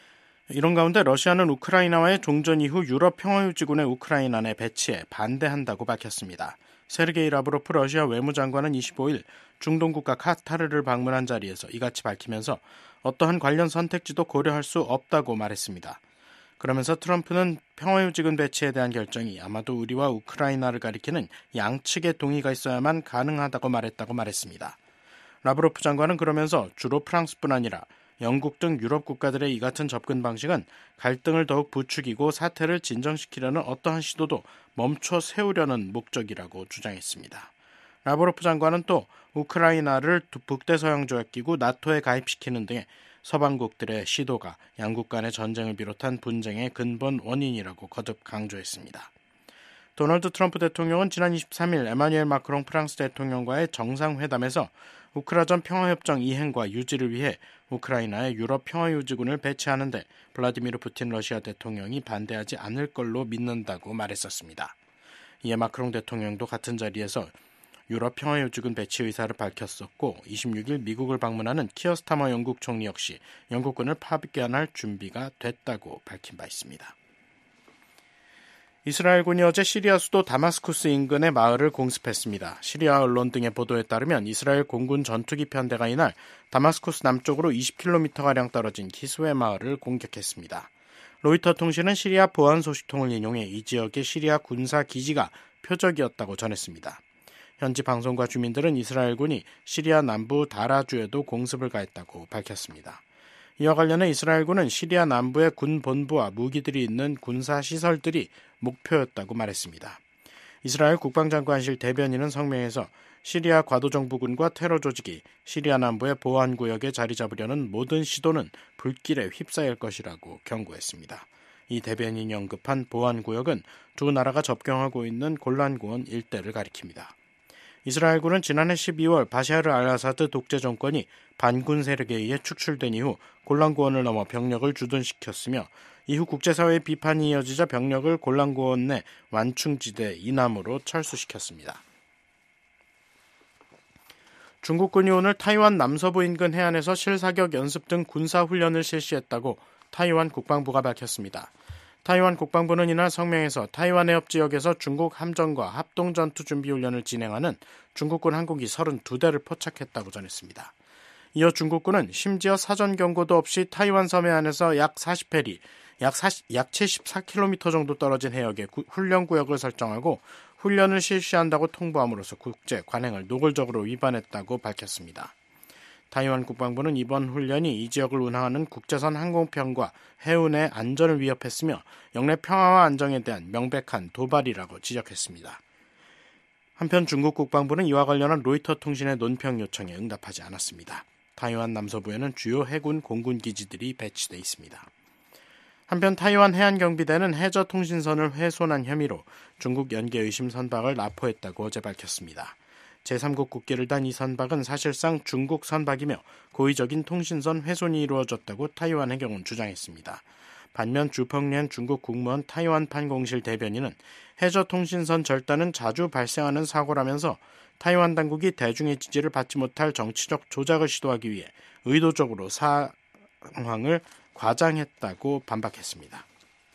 이런 가운데 러시아는 우크라이나와의 종전 이후 유럽 평화유지군의 우크라이나 내 배치에 반대한다고 밝혔습니다. 세르게이 라브로프 러시아 외무장관은 25일 중동국가 카타르를 방문한 자리에서 이같이 밝히면서 어떠한 관련 선택지도 고려할 수 없다고 말했습니다. 그러면서 트럼프는 평화유지군 배치에 대한 결정이 아마도 우리와 우크라이나를 가리키는 양측의 동의가 있어야만 가능하다고 말했습니다. 라브로프 장관은 그러면서 주로 프랑스뿐 아니라 영국 등 유럽 국가들의 이 같은 접근 방식은 갈등을 더욱 부추기고 사태를 진정시키려는 어떠한 시도도 멈춰 세우려는 목적이라고 주장했습니다. 라브로프 장관은 또 우크라이나를 북대서양조약기구 나토에 가입시키는 등의 서방국들의 시도가 양국 간의 전쟁을 비롯한 분쟁의 근본 원인이라고 거듭 강조했습니다. 도널드 트럼프 대통령은 지난 23일 에마뉴엘 마크롱 프랑스 대통령과의 정상회담에서 우크라전 평화협정 이행과 유지를 위해 우크라이나에 유럽 평화유지군을 배치하는 데 블라디미르 푸틴 러시아 대통령이 반대하지 않을 걸로 믿는다고 말했었습니다. 이에 마크롱 대통령도 같은 자리에서 유럽 평화유지군 배치 의사를 밝혔었고 26일 미국을 방문하는 키어 스타머 영국 총리 역시 영국군을 파견할 준비가 됐다고 밝힌 바 있습니다. 이스라엘군이 어제 시리아 수도 다마스쿠스 인근의 마을을 공습했습니다. 시리아 언론 등의 보도에 따르면 이스라엘 공군 전투기 편대가 이날 다마스쿠스 남쪽으로 20km가량 떨어진 키스웨 마을을 공격했습니다. 로이터 통신은 시리아 보안 소식통을 인용해 이 지역의 시리아 군사 기지가 표적이었다고 전했습니다. 현지 방송과 주민들은 이스라엘군이 시리아 남부 다라주에도 공습을 가했다고 밝혔습니다. 이와 관련해 이스라엘군은 시리아 남부의 군 본부와 무기들이 있는 군사시설들이 목표였다고 말했습니다. 이스라엘 국방장관실 대변인은 성명에서 시리아 과도정부군과 테러 조직이 시리아 남부의 보안구역에 자리 잡으려는 모든 시도는 불길에 휩싸일 것이라고 경고했습니다. 이 대변인이 언급한 보안구역은 두 나라가 접경하고 있는 골란고원 일대를 가리킵니다. 이스라엘군은 지난해 12월 바샤르 알아사드 독재 정권이 반군 세력에 의해 축출된 이후 골란고원을 넘어 병력을 주둔시켰으며 이후 국제사회의 비판이 이어지자 병력을 골란고원 내 완충지대 이남으로 철수시켰습니다. 중국군이 오늘 타이완 남서부 인근 해안에서 실사격 연습 등 군사훈련을 실시했다고 타이완 국방부가 밝혔습니다. 타이완 국방부는 이날 성명에서 타이완 해협 지역에서 중국 함정과 합동전투준비훈련을 진행하는 중국군 항공기 32대를 포착했다고 전했습니다. 이어 중국군은 심지어 사전 경고도 없이 타이완 섬해 안에서 약 40해리, 약 74km 정도 떨어진 해역에 훈련구역을 설정하고 훈련을 실시한다고 통보함으로써 국제 관행을 노골적으로 위반했다고 밝혔습니다. 타이완 국방부는 이번 훈련이 이 지역을 운항하는 국제선 항공편과 해운의 안전을 위협했으며 영내 평화와 안정에 대한 명백한 도발이라고 지적했습니다. 한편 중국 국방부는 이와 관련한 로이터 통신의 논평 요청에 응답하지 않았습니다. 타이완 남서부에는 주요 해군 공군 기지들이 배치돼 있습니다. 한편 타이완 해안경비대는 해저 통신선을 훼손한 혐의로 중국 연계의심 선박을 납포했다고 어제 밝혔습니다. 제3국 국기를 단 이 선박은 사실상 중국 선박이며 고의적인 통신선 훼손이 이루어졌다고 타이완 해경은 주장했습니다. 반면 주펑리안 중국 국무원 타이완 판공실 대변인은 해저 통신선 절단은 자주 발생하는 사고라면서 타이완 당국이 대중의 지지를 받지 못할 정치적 조작을 시도하기 위해 의도적으로 상황을 과장했다고 반박했습니다.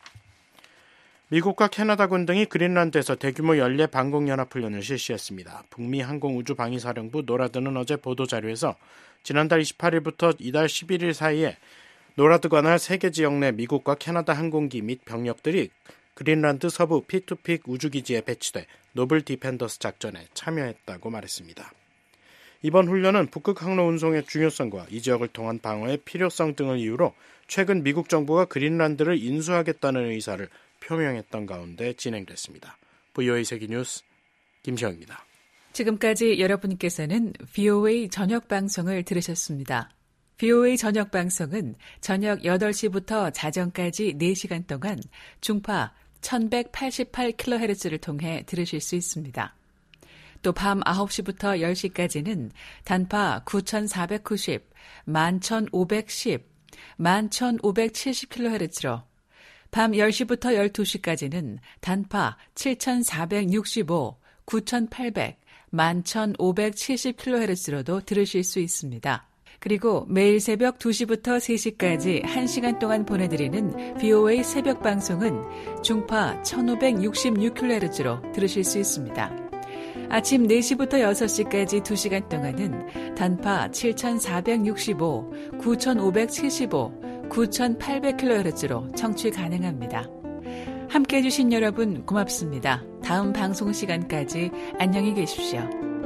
미국과 캐나다군 등이 그린란드에서 대규모 연례 방공연합훈련을 실시했습니다. 북미 항공우주방위사령부 노라드는 어제 보도자료에서 지난달 28일부터 이달 11일 사이에 노라드 관할 세계 지역 내 미국과 캐나다 항공기 및 병력들이 그린란드 서부 피투픽 우주기지에 배치돼 노블 디펜더스 작전에 참여했다고 말했습니다. 이번 훈련은 북극 항로 운송의 중요성과 이 지역을 통한 방어의 필요성 등을 이유로 최근 미국 정부가 그린란드를 인수하겠다는 의사를 표명했던 가운데 진행됐습니다. VOA 세계뉴스 김시영입니다. 지금까지 여러분께서는 VOA 저녁 방송을 들으셨습니다. VOA 저녁 방송은 저녁 8시부터 자정까지 4시간 동안 중파 1188kHz를 통해 들으실 수 있습니다. 또 밤 9시부터 10시까지는 단파 9490, 11510, 11570kHz로 밤 10시부터 12시까지는 단파 7465, 9800, 11570kHz로도 들으실 수 있습니다. 그리고 매일 새벽 2시부터 3시까지 1시간 동안 보내드리는 VOA 새벽 방송은 중파 1566kHz로 들으실 수 있습니다. 아침 4시부터 6시까지 2시간 동안은 단파 7465, 9575, 9800kHz로 청취 가능합니다. 함께해 주신 여러분 고맙습니다. 다음 방송 시간까지 안녕히 계십시오.